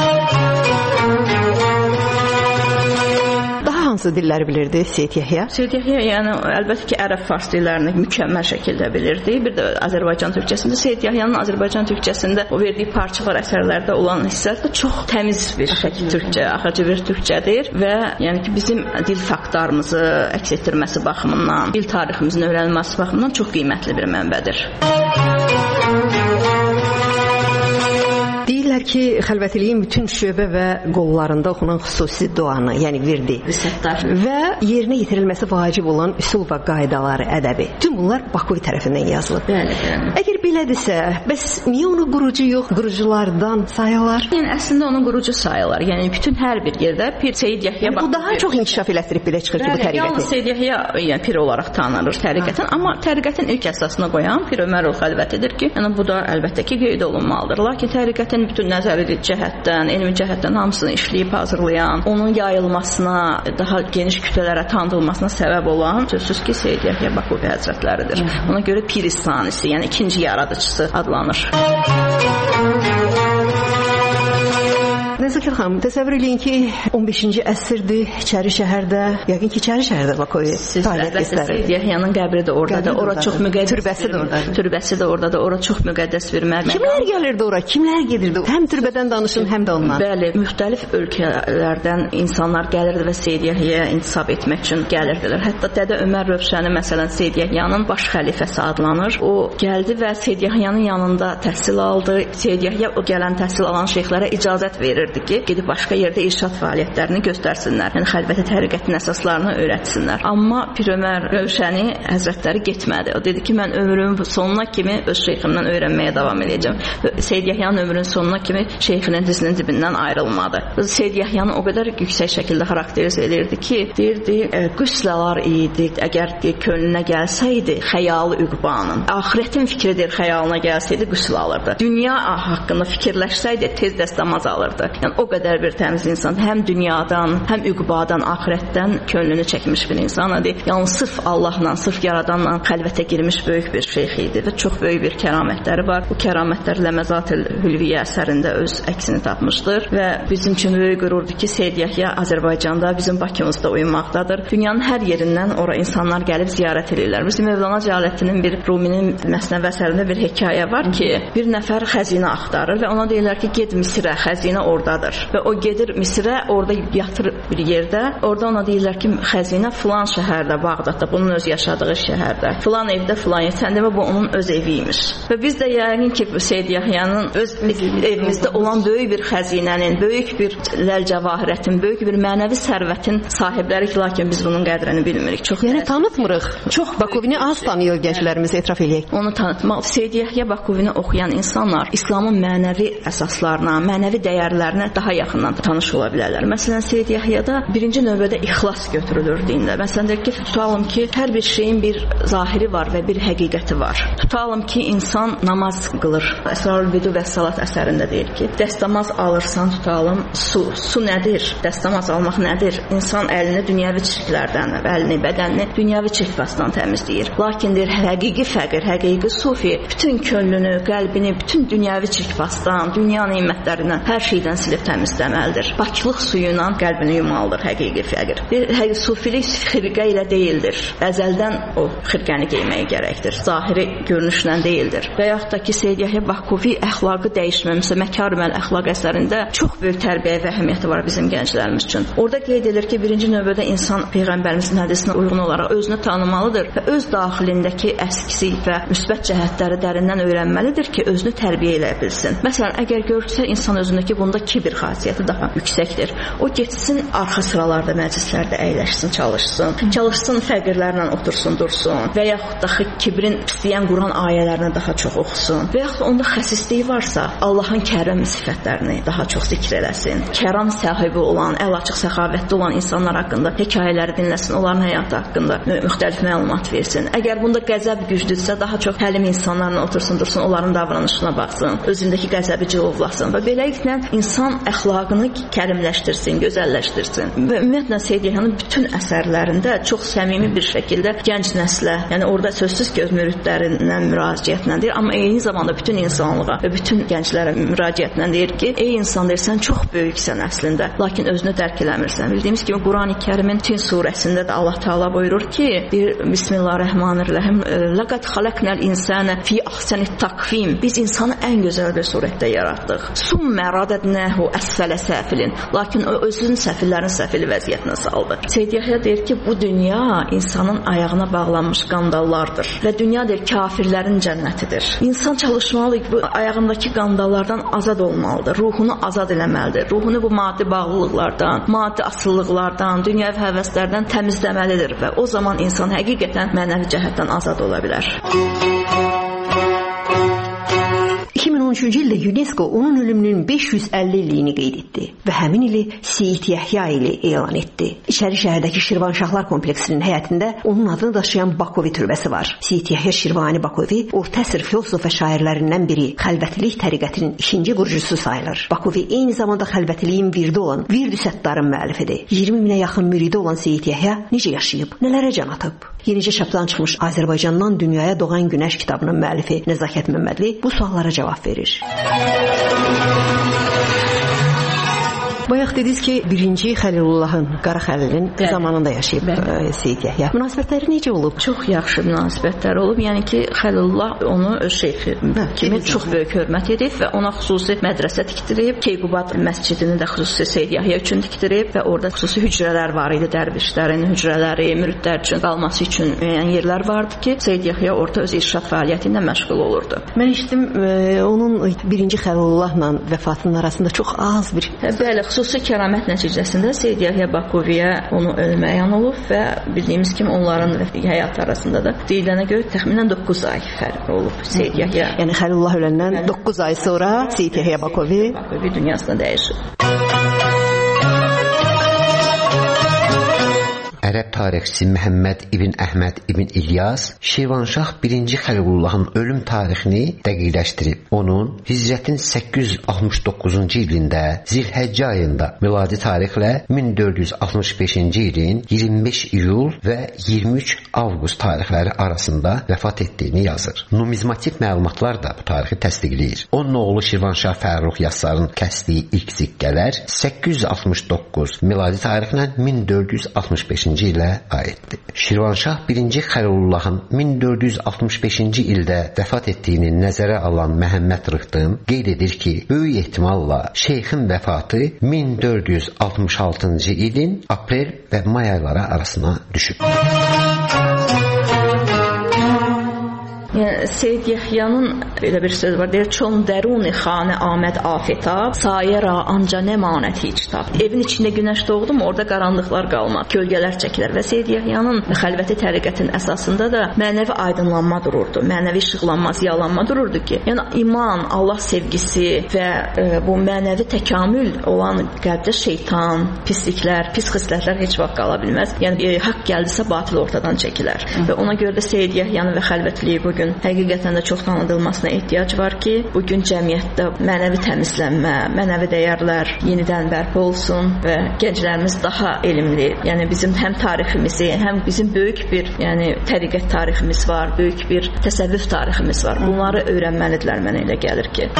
Hansı dilləri bilirdi Seyid Yəhya? Seyid Yəhya, yəni əlbəttə ki, ərəb fars dillərini mükəmməl şəkildə bilirdi. Bir də Azərbaycan türkçəsində Seyid Yəhyanın Azərbaycan türkçəsində o verdiyi parçalar əsərlərdə olan hissələr də çox təmiz bir şəkil türkçə, axıcı bir türkçədir və yəni ki, bizim dil faktlarımızı əks etdirməsi baxımından, dil tariximizin öyrənilməsi baxımından çox qiymətli bir mənbədir. deyirlər ki, xəlvətiliyin bütün şöbə və qollarında oxunan xüsusi duanı, yəni virdi və yerinə yetirilməsi vacib olan üsul və qaydaları, ədəbi. Bütün bunlar Bakuvi tərəfindən yazılıb. Bəli. Əgər belədirsə, bəs niyə onu qurucu yox, quruculardan sayırlar? Yəni əslində onu qurucu sayırlar. Yəni bütün hər bir yerdə Pir Seyyid Yəhya Bakuvi. Bu daha çox inkişaf elətdirib belə çıxır ki, bu təriqəti. Yalnız Seyyid Yəhya yəni pir olaraq tanınır təriqətin, amma təriqətin ilk əsasına qoyan Pir Ömərov xəlvətidir ki, yəni bu da əlbəttə ki, qeyd olunmalıdır. Lakin təriqətin bütün nəzəri cəhətdən, elmi cəhətdən hamısını işləyib hazırlayan, onun yayılmasına, daha geniş kütlələrə tanıdılmasına səbəb olan sözsüz ki, Seyyid Yəhya Bakuvi həzrətləridir. Ona görə Pir-i-Sanisi, yəni ikinci yaradıcısı adlanır. Nəzakət xanım, təsəvvür eləyin ki, 15-ci əsrdir, İçəri şəhərdə, yəqin ki, İçəri şəhərdə Bakuvi fəaliyyət göstərir. Seyyid Yəhyanın qəbri də oradadır, ora çox müqəddəs. Türbəsi də oradadır. Türbəsi də oradadır, ora çox müqəddəs bir mərmər. Kimlər gəlirdi ora? Kimlər gedirdi? Həm türbədən danışın, həm də ondan. Bəli, müxtəlif ölkələrdən insanlar gəlirdi və Seyyid Yəhyaya intisab etmək üçün gəlirdilər. Hətta Dədə Ömər Rövşəni məsələn Seyyid Yəhyanın baş xəlifəsi adlanır. O gəldi və Seyyid Yəhyanın yanında təhsil aldı. Seyyid Yəhya o gələn təhsil alan şeyxlərə icazət verirdi ki, gedib başqa yerdə irşad fəaliyyətlərini göstərsinlər. Yəni xəlvəti təriqətin əsaslarını öyrətsinlər. Amma Pir Ömər Rövşəni həzrətləri getmədi. O dedi ki, mən ömrümün sonuna kimi öz şeyximdən öyrənməyə davam edəcəm. Seyyid Yəhyanın ömrünün sonuna kimi şeyxinin dizinin dibindən ayrılmadı. Seyyid Yəhyanı o qədər yüksək şəkildə xarakteriz edirdi ki, deyirdi, qüsləlar idi. Əgər könlünə gəlsəydi, xəyalı üqbanın, axirətin fikridir, xəyalına gəlsəydi, qüsl alırdı. Dünya haqqında fikirləşsəydi, tez dəstəmaz alırdı. Yəni o qədər bir təmiz insan, həm dünyadan, həm üqbadan, axirətdən könlünü çəkmiş bir insan idi. Yəni sırf Allahla, sırf Yaradanla xəlvətə girmiş böyük bir şeyx idi və çox böyük bir kəramətləri var. Bu kəramətlər Ləməzat-ül Hülviyyə əsərində öz əksini tapmışdır və bizim üçün böyük qürurdur ki, Seyyid Yəhya Azərbaycanda, bizim Bakımızda uyumaqdadır. Dünyanın hər yerindən ora insanlar gəlib ziyarət edirlər. Bizim Mövlana Cəlaləddinin bir Ruminin Məsnəvi əsərində bir hekayə var ki, bir nəfər xəzinə axtarır və ona deyirlər ki, get Misrə, xəzinə oradadır. Və o gedir Misrə, orada yatır bir yerdə. Orada ona deyirlər ki, xəzinə filan şəhərdə, Bağdadda, bunun öz yaşadığı şəhərdə. Filan evdə, filan yer. Sən demə bu onun öz eviymiş. Və biz də yəqin ki, Seyyid Yəhyanın öz evimizdə olan böyük bir xəzinənin, böyük bir ləlcəvahirətin, böyük bir mənəvi sərvətin sahibləri ki, lakin biz bunun qədrini bilmirik. Çox yəni tanıtmırıq. Çox Bakuvini az tanıyır gənclərimiz, etiraf eləyək. Onu tanıtmaq, Seyyid Yəhya Bakuvini oxuyan insanlar İslamın mənəvi əsaslarına, mənəvi dəyərlərinə daha yaxından tanış ola bilərlər. Məsələn, Seyyid Yəhyada birinci növbədə ixlas götürülür dində. Məsələn, deyək ki, tutalım ki, hər bir şeyin bir zahiri var və bir həqiqəti var. Tutalım ki, insan namaz qılır. Əsrarül-Bidu və Salat əsərində deyir ki, dəstəmaz alırsan, tutalım, su nədir? Dəstəmaz almaq nədir? İnsan əlini dünyəvi çirklərdən, əlini, bədənini dünyəvi çirkbasdan təmizləyir. Lakin deyir, həqiqi fəqir, həqiqi sufi bütün könlünü, qəlbini, bütün dünyəvi çirkbasdan, dünya nemətlərindən, hər şeydən silib təmizləməlidir. Paklıq suyu ilə qəlbini yumalıdır həqiqi fəqir. Sufilik xirqə ilə deyildir. Əzəldən o xirqəni geyməyə gərəkdir. Zahiri görünüşlə deyildir. Və yaxud da ki, Seyyid Yəhya Bakuvi əxlaqı dəyişməmişsə, Məkarimül Əxlaq əsərində çox böyük tərbiyə və əhəmiyyəti var bizim gənclərimiz üçün. Orada qeyd edilir ki, birinci növbədə insan Peyğəmbərimizin hədisinə uyğun olaraq özünü tanımalıdır və öz daxilindəki əksik və müsbət cəhətləri dərindən öyrənməlidir ki, özünü tərbiyə edə bilsin. Məsələn, əgər görürsə insan özündəki bunda kibir xasiyyəti daha yüksəkdir. O getsin arxa sıralarda məclislərdə əyləşsin, çalışsın fəqirlərlə otursun, dursun və yaxud da kibrin pisləyən Quran ayələrini daha çox oxusun və yaxud onda xəsisliyi varsa Allahın kərəm sifətlərini daha çox zikr eləsin. Kəram sahibi olan, əl açıq səxavətli olan insanlar haqqında hekayələri dinləsin, onların həyatı haqqında müxtəlif məlumat versin. Əgər bunda qəzəb güclüdürsə, daha çox həlim insanlarla otursun, dursun, onların davranışına baxsın, özündəki qəzəbi cilovlasın və beləliklə insan əxlaqını kərimləşdirsin, gözəlləşdirsin. Və ümumiyyətlə Seyyid Yəhyanın bütün əsərlərində çox səmimi bir şəkildə gənc nəslə, yəni orada sözsüz ki, öz müridlərindən müraciətlə deyir, amma eyni zamanda bütün insanlığa və bütün gənclərə müraciətlə deyir ki, ey insan deyir, sən çox böyüksən əslində, lakin özünü dərk eləmirsən. Bildiyimiz kimi Qurani-Kərimin Tin surəsində də Allah Taala buyurur ki, deyir Bismillahirrahmanirrahim, laqad xalaqnal insana fi ahsani taqvim. Biz insanı ən gözəl bir surətdə yaratdıq. Summa radadnahu o əsfələ səfilin. Lakin o özünü səfillərin səfili vəziyyətinə saldı. Seyid Yəhya deyir ki, bu dünya insanın ayağına bağlanmış qandallardır və dünya deyir kafirlərin cənnətidir. İnsan çalışmalı, bu ayağındakı qandallardan azad olmalıdır, ruhunu azad eləməlidir. Ruhunu bu maddi bağlılıqlardan, maddi asılılıqlardan, dünyəvi həvəslərdən təmizləməlidir və o zaman insan həqiqətən mənəvi cəhətdən azad ola bilər. 2013-cü ildə UNESCO onun ölümünün 550 illiyini qeyd etdi və həmin ili Seyid Yəhya ili elan etdi. İçəri şəhərdəki Şirvanşahlar kompleksinin həyətində onun adını daşıyan Bakovi türbəsi var. Seyid Yəhya Şirvani Bakovi orta əsr filosof və şairlərindən biri, xəlvətlilik təriqətinin ikinci qurucusu sayılır. Bakovi eyni zamanda xəlvətliyin virdi olan Vird-i Səttarın müəllifidir. 20 minə yaxın müridi olan Seyid Yəhya necə yaşayıb, nələrə can atıb? Yenicə çapdan çıxmış Azərbaycandan Dünyaya Doğan Günəş kitabının müəllifi Nəzakət Məmmədli bu suallara cavab verir. Bayaq dediniz ki, birinci Xəlilullahın, Qara Xəlilin zamanında yaşayıb Seyid Yəhya. Münasibətləri necə olub? Çox yaxşı münasibətlər olub. Yəni ki, Xəlilullah onu öz şeyxi kimi çox böyük hörmət edib və ona xüsusi mədrəsə tikdirib. Keyqubad məscidini də xüsusi Seyid Yəhya üçün tikdirib və orada xüsusi hücrələr var idi. Dərvişlərin hücrələri, müridlər üçün qalması üçün yəni yerlər vardı ki, Seyid Yəhya orada öz irşad fəaliyyəti ilə məşğul olurdu. Mən eşitdim, onun birinci Xəlilullahla vəfatının arasında çox az bir... Bəli, xüsusi kəramət nəticəsində Seyid Yəhya Bakoviyə onu ölməyən olub və bildiyimiz kimi onların həyat arasında da deyilənə görə təxminən 9 ay fərq olub Seyid Yəhya. Yəni Xəlilullah öləndən 9 ay sonra Seyid Yəhya Bakovi dünyasına dəyişib. Ərəb tarixçisi Məhəmməd ibn Əhməd ibn İlyas Şirvanşah 1-ci Xəlilullahın ölüm tarixini dəqiqləşdirib. Onun hicrətin 869-cu ilində Zilhəccə ayında miladi tarixlə 1465-ci ilin 25 iyul və 23 avqust tarixləri arasında vəfat etdiyini yazır. Numizmatik məlumatlar da bu tarixi təsdiqləyir. Onun oğlu Şirvanşah Fərrux Yassarın kəsdiyi ilk siqqələr 869 miladi tarixlə 1465-ci ilə aiddir. Şirvanşah 1-ci Xəlilullahın 1465-ci ildə vəfat etdiyini nəzərə alan Məhəmməd Rıxdın qeyd edir ki, böyük ehtimalla şeyxin vəfatı 1466-cı ilin aprel və may ayları arasına düşüb. Yəni Seyid Yəhyanın belə bir söz var, deyir, çon dəruni xanə Ahməd afetab, sayera anca nəmanət hiçtab. Evin içində günəş doğdu mu, orada qaranlıqlar qalmaz, kölgələr çəkilir və Seyid Yəhyanın xəlvəti təriqətin əsasında da mənəvi aydınlanma dururdu, mənəvi işıqlanma, ziyalanma dururdu ki, yəni iman, Allah sevgisi və bu mənəvi təkamül olan qəlbdə şeytan, pisliklər, pis xislətlər heç vaxt qala bilməz. Yəni haqq gəldisə batıl ortadan çəkilər və ona görə də Seyid Yəhyanın və xəlvətliyi bugün həqiqətən də çox tanıdılmasına ehtiyac var ki, bugün cəmiyyətdə mənəvi təmizlənmə, mənəvi dəyərlər yenidən bərpa olsun və gənclərimiz daha elmli, yəni bizim həm tariximizi, həm bizim böyük bir, yəni təriqət tariximiz var, böyük bir təsəvvüf tariximiz var. Bunları öyrənməlidirlər, mənə elə gəlir ki.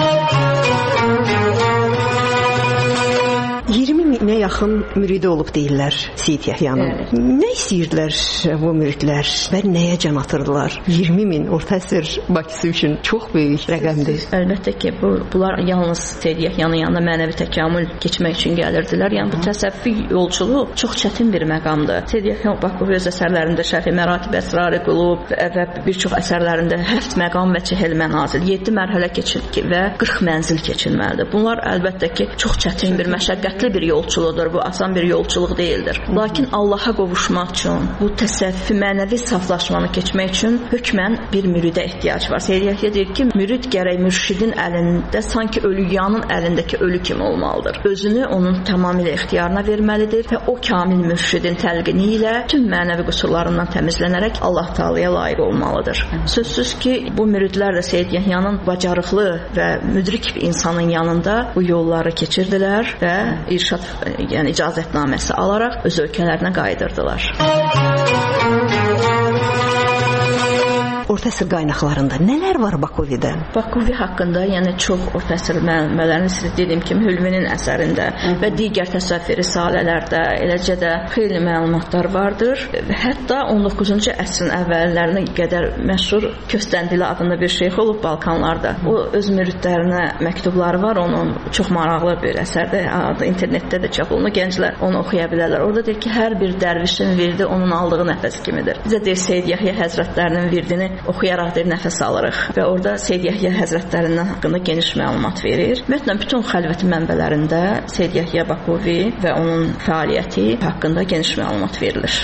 20 minə yaxın müridi olub deyirlər Seyid Yəhyanın. Nə istəyirdilər bu müridlər və nəyə can atırdılar? 20 min orta əsr Bakısı üçün çox böyük rəqəmdir. Əlbəttə ki, bunlar yalnız Seyid Yəhyanın yanında mənəvi təkamül keçmək üçün gəlirdilər. Yəni bu təsəvvüfi yolçuluq çox çətin bir məqamdır. Seyid Yəhya Bakovi öz əsərlərində Şərh-i Məratib Əsrar-ı Qulub və bir çox əsərlərində 7 məqam və Çehel mənazil, 7 mərhələ keçir və 40 mənzil keçilməlidir. Bunlar əlbəttə ki, çox çətin bir məşəqqətli bir yolçuluqdur, bu asan bir yolçuluq deyildir. Lakin Allaha qovuşmaq üçün, bu təsəvvüfi mənəvi saflaşmanı keçmək üçün hökmən bir müridə ehtiyac var. Seyid Yəhya deyir ki, mürid gərək mürşidin əlində sanki ölüyanın əlindəki ölü kimi olmalıdır. Özünü onun tamamilə ixtiyarına verməlidir və o kamil mürşidin təlqini ilə tüm mənəvi qüsurlarından təmizlənərək Allah Taalaya layiq olmalıdır. Sözsüz ki, bu müridlər də Seyid Yəhyanın bacarıqlı və müdrik bir insanın yanında bu yolları keçirdilər və irşad, yəni icazətnaməsi alaraq öz ölkələrinə qayıdırdılar. orta əsr qaynaqlarında nələr var Bakovidən? Bakovi haqqında, yəni çox orta əsr mənbələrini sizə dediyim kimi Hülvinin əsərində və digər təsəvvüf risalələrdə, eləcə də xeyli məlumatlar vardır. Hətta 19-cu əsrin əvvəllərinə qədər məşhur Köstəndili adında bir şeyx olub Balkanlarda. O öz müridlərinə məktubları var, onun çox maraqlı bir əsərdir. İnternetdə də çap olunur, gənclər onu oxuya bilərlər. Orada deyir ki, hər bir dərvişin virdi onun aldığı nəfəs kimidir. Bizə deyir Seyyid Yəhya Həzrətlərinin virdini oxuyaraq deyir nəfəs alırıq və orada Seyyid Yəhya Həzrətlərindən haqqında geniş məlumat verir. Ümumiyyətlə bütün xəlvəti mənbələrində Seyyid Yəhya Bakovi və onun fəaliyyəti haqqında geniş məlumat verilir.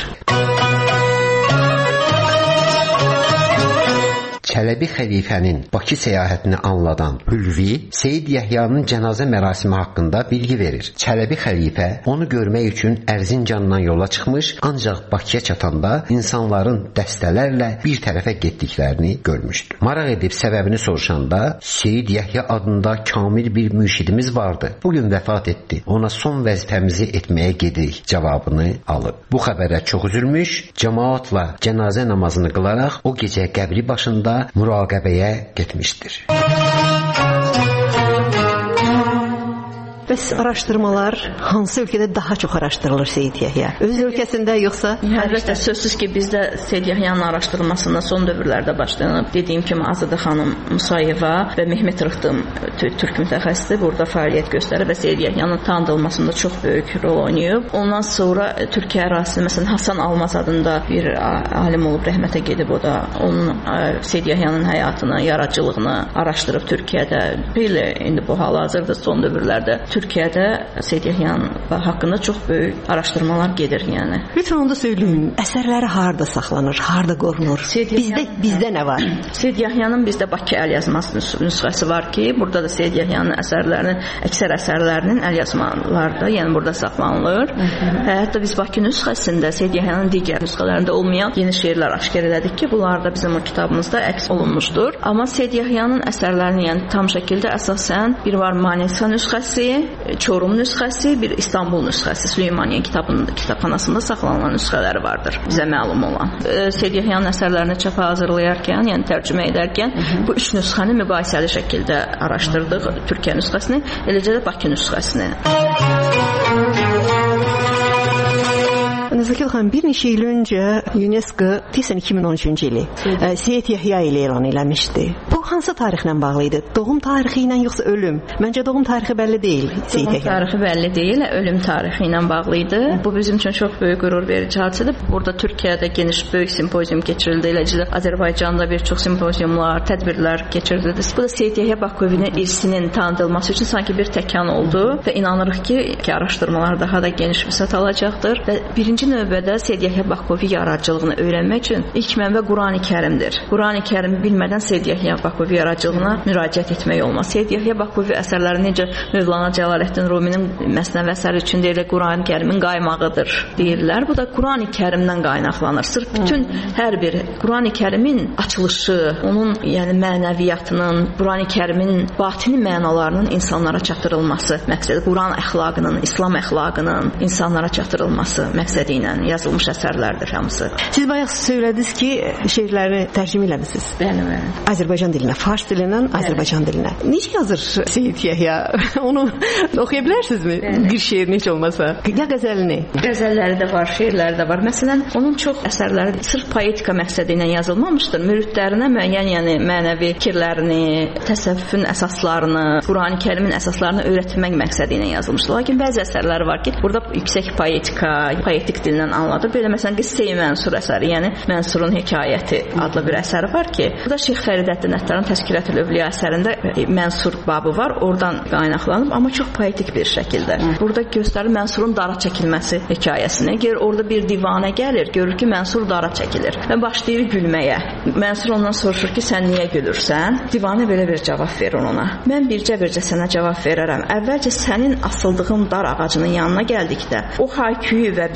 Çələbi xəlifənin Bakı səyahətini anladan Hülvi Seyyid Yəhyanın cənazə mərasimi haqqında bilgi verir. Çələbi xəlifə onu görmək üçün Ərzincandan yola çıxmış, ancaq Bakıya çatanda insanların dəstələrlə bir tərəfə getdiklərini görmüşdü. Maraq edib səbəbini soruşanda Seyyid Yəhya adında kamil bir mürşidimiz vardı. Bugün vəfat etdi. Ona son vəzifəmizi etməyə gedirik cavabını alıb. Bu xəbərə çox üzülmüş, cəmaatla cənazə namazını qılaraq o gecə qəbri başında muraqəbəyə getmişdir. Bəs araşdırmalar hansı ölkədə daha çox araşdırılır Seyyid Yəhya? Öz ölkəsində yoxsa? Əlbəttə, sözsüz ki, bizdə Seyyid Yəhyanın araşdırılmasında son dövrlərdə başlanıb. Dediyim kimi Azadə xanım Musayeva və Mehmet Rıxtım türk mütəxəssisi burada fəaliyyət göstərib və Seyyid Yəhyanın tanıdılmasında çox böyük rol oynayıb. Ondan sonra Türkiyə ərazisində məsələn Hasan Almaz adında bir alim olub, rəhmətə gedib, o da onun Seyyid Yəhyanın həyatını, yaradıcılığını araşdırıb Türkiyədə. Belə indi bu hal-hazırda son dövrlərdə Türkiyədə Seyyid Yəhyanın haqqında çox böyük araşdırmalar gedir, yəni. Lütfən onu da söyləyin. Əsərləri harda saxlanır, harda qorunur? Bizdə nə var? Seyyid Yəhyanın bizdə Bakı əlyazması nüsxəsi var ki, burada da Seyyid Yəhyanın əsərlərinin, əksər əsərlərinin əlyazmalarda, yəni burada saxlanılır. Hətta biz Bakı nüsxəsində Seyyid Yəhyanın digər nüsxələrində olmayan yeni şeirlər aşkar elədik ki, bunlar da bizim o kitabımızda əks olunmuşdur. Amma Seyyid Yəhyanın əsərlərini, yəni tam şəkildə əsasən bir var Manisa nüsxəsi, Çorum nüsxəsi, bir İstanbul nüsxəsi, Süleymaniyə kitabxanasında saxlanılan nüsxələri vardır, bizə məlum olan. Seyyid Yəhyanın əsərlərini çapa hazırlayarkən, yəni tərcümə edərkən bu üç nüsxəni mübahisəli şəkildə araşdırdıq, Türkiyə nüsxəsini, eləcə də Bakı nüsxəsini. Nəzakət xanım, bir neçə il öncə UNESCO deyəsən 2013-cü ili Seyyid Yəhya ilə elan eləmişdi. Bu hansı tarixlə bağlı idi? Doğum tarixi ilə yoxsa ölüm? Məncə doğum tarixi bəlli deyil. Doğum tarixi bəlli deyil, ölüm tarixi ilə bağlı idi. Bu bizim üçün çox böyük qürur verici hadisədir. Burada Türkiyədə geniş böyük simpozium keçirildi. Eləcə də Azərbaycanda bir çox simpoziumlar, tədbirlər keçirildi. Bu da Seyyid Yəhya Bakovinin irsinin tanıdılması üçün sanki bir təkan oldu və inanırıq ki, araşdırmalar daha da geniş vüsət alacaqdır və birinci növbədə Seyyid Yəhya Bakovi yaradıcılığını öyrənmək üçün ilk mənbə Qurani-Kərimdir. Qurani-Kərimi bilmədən Seyyid Yəhya Bakovi yaradıcılığına müraciət etmək olmaz. Seyyid Yəhya Bakovi əsərləri necə Mövlana Cəlaləddin Ruminin Məsnəvi əsəri üçün deyilir, Qurani-Kərimin qaymağıdır deyirlər. Bu da Qurani-Kərimdən qaynaqlanır. Sırf bütün hər bir Qurani-Kərimin açılışı, onun yəni mənəviyyatının, Qurani-Kərimin batini mənalarının insanlara çatdırılması məqsədi, Quran əxlaqının, İslam əxlaqının insanlara çatdırılması məqsədi ilə yazılmış əsərlərdir hamısı. Siz bayaq söylədiniz ki, şeirləri tərcümə eləmisiniz. Bəli. Azərbaycan dilinə, fars dilindən Azərbaycan dilinə. Necə yazır Seyyid Yəhya? Onu oxuya bilərsinizmi? Bir şeir necə olmasa? Ya qəzəlini? Qəzəlləri də var, şeirləri də var. Məsələn, onun çox əsərləri sırf poetika məqsədi ilə yazılmamışdır. Müridlərinə müəyyən, yəni mənəvi fikirlərini, təsəvvüfün əsaslarını, Qurani-Kərimin əsaslarını öyrətmək məqsədi ilə yazılmışdır. Lakin bəzi əsərləri var ki, burada yüksək poetik dillə anladır. Belə məsələn Qıssə-i Mənsur əsəri, yəni Mənsurun hekayəti adlı bir əsəri var ki, burada Şeyx Fəridəddin Əttarın Təzkirətül Övliya əsərində Mənsur babı var, oradan qaynaqlanıb, amma çox poetik bir şəkildə. Burada göstərir Mənsurun dara çəkilməsi hekayəsini. Orada bir divanə gəlir, görür ki, Mənsur dara çəkilir və başlayır gülməyə. Mənsur ondan soruşur ki, sən niyə gülürsən? Divanə belə bir cavab verir ona. Mən bircə sənə cavab verərəm. Əvvəlcə sənin asıldığın dar ağacının yanına gəldikdə, o hayküyü və büsatı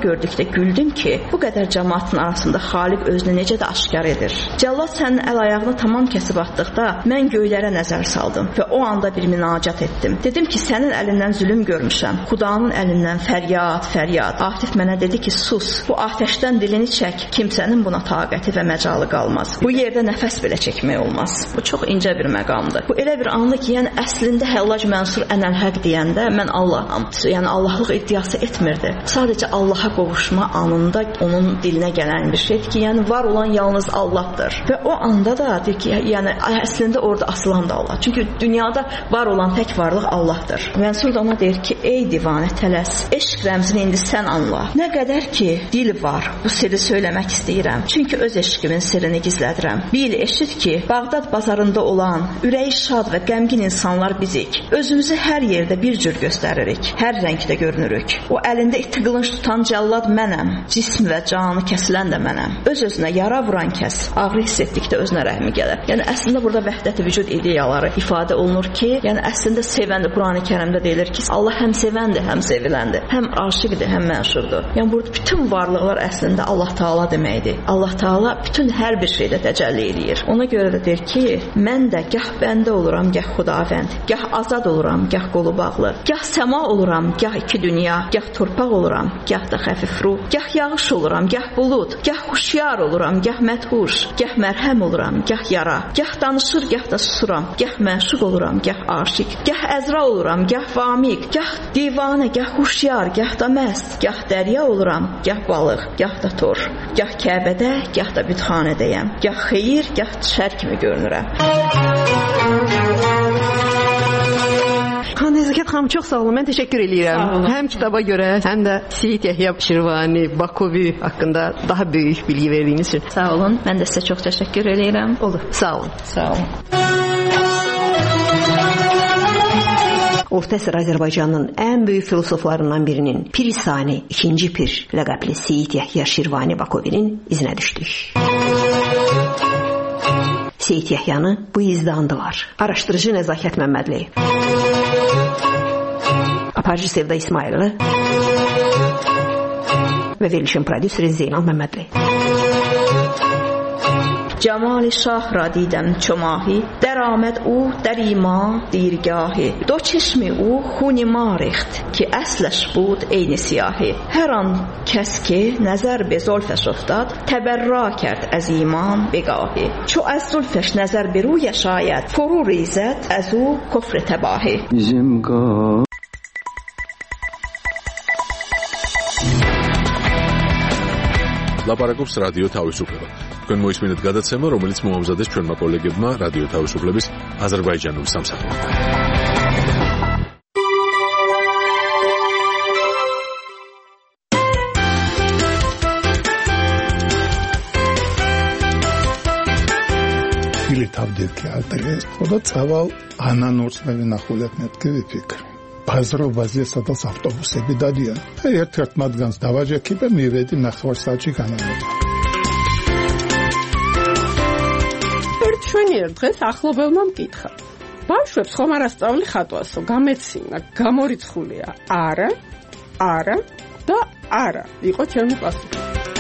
gördükdə güldüm ki, bu qədər cəmaatın arasında Xaliq özünü necə də aşkar edir. Cəllad sənin əl-ayağını tamam kəsib atdıqda mən göylərə nəzər saldım və o anda bir münacat etdim. Dedim ki, sənin əlindən zülm görmüşəm. Xudanın əlindən fəryad, fəryad. Atif mənə dedi ki, sus. Bu atəşdən dilini çək. Kimsənin buna taqəti və məcalı qalmaz. Bu yerdə nəfəs belə çəkmək olmaz. Bu çox incə bir məqamdır. Bu elə bir andır ki, yəni əslində Həllac Mənsur ənəl-həq deyəndə mən Allaham. Yəni Allahlıq iddiası etmirdi. Sadəcə Allaha qovuşma anında onun dilinə gələn bir şeydir ki, yəni var olan yalnız Allahdır. Və o anda da deyir ki, yəni əslində orada asılan da Allah. Çünki dünyada var olan tək varlıq Allahdır. Mənsur da ona deyir ki, ey divanə tələs, eşq rəmzini indi sən anla. Nə qədər ki dil var, bu sirri söyləmək istəyirəm. Çünki öz eşqimin sirrini gizlədirəm. Bil eşit ki, Bağdad bazarında olan ürəyi şad və qəmgin insanlar bizik. Özümüzü hər yerdə bir cür göstəririk. Hər rəngdə görünürük. O əlində iti qılınc tutan cəllad mənəm. Cism və canı kəsilən də mənəm. Öz-özünə yara vuran kəs ağrı hiss etdikdə özünə rəhmi gələr. Yəni əslində burada vəhdət-i vücud ideyaları ifadə olunur ki, yəni əslində sevəndir. Qurani-Kərimdə deyilir ki, Allah həm sevəndir, həm seviləndir, həm aşiqdir, həm məşhurdur. Yəni burada bütün varlıqlar əslində Allah Taala deməkdir. Allah Taala bütün hər bir şeydə təcəlli eləyir. Ona görə də deyir ki, mən də gah bəndə oluram, gah Xudavənd, gah azad oluram, gah qolu bağlı, gah səma oluram, gah iki dünya, gah torpaq oluram, gah da xəfif ruh, gah yağış oluram, gah bulud, gah huşyar oluram, gah məthuş, gah mərhəm oluram, gah yara, gah danışır, gah da susuram, gah məşuq oluram, gah aşiq, gah əzra oluram, gah vamiq, gah divanə, gah huşyar, gah da məst, gah dərya oluram, gah balıq, gah da tor, gah Kəbədə, gah da bütxanədəyəm, gah xeyir, gah şər kimi görünürəm. Nəzakət xanım, çox sağ olun. Mən təşəkkür edirəm. Həm kitaba görə, həm də Seyid Yəhya Şirvani, Bakovi haqqında daha böyük bilgi verdiyiniz üçün. Sağ olun. Mən də sizə çox təşəkkür edirəm. Olur. Sağ olun. Sağ olun. Orta əsr Azərbaycanın ən böyük filosoflarından birinin Pirisani, ikinci Pir ləqəbli Seyid Yəhya Şirvani Bakovinin izinə düşdük. Seyid Yəhyanı bu izdə andılar. Araşdırıcı Nəzakət Məmmədli, aparıcı Sevda İsmailli və verilişin prodüseri Zeynal Məmmədli. Cəmal-i şah ra دیدم چو ماهی در آمد او در ایما دیرگاهی دو چشم او خون ما ریخت که اصلش بود عین سیاهی هر آن کس که نظر به زلفش افتاد تبرا کرد از ایمان بگاهی چو از زلفش نظر به رویش آید فرو ریزد از او کفر تباهی ლაპარაკობს რადიო თავისუფლება. თქვენ მოისმინეთ გადაცემა, რომელიც მოამზადეს ჩვენმა კოლეგებმა რადიო თავისუფლების აზერბაიჯანული სამსახურიდან. Или тавдирки алтегес. Худа цавал ანანურს მე ვინახულებ მეთქი ვიფიქრ. ბაზრობაზე სადაც ავტობუსები დადიან. ერთ-ერთ მათგანს დავაჯექი და მივედი ნახევარსაათში განამეორე. ჩვენიერ დღეს ახლობელმა მკითხა. ბავშვებს ხომ არ ასწავლი ხატვასო, გამეცინა, გამორიცხულია არა, არა და არა. იყო ჩემი პასუხი.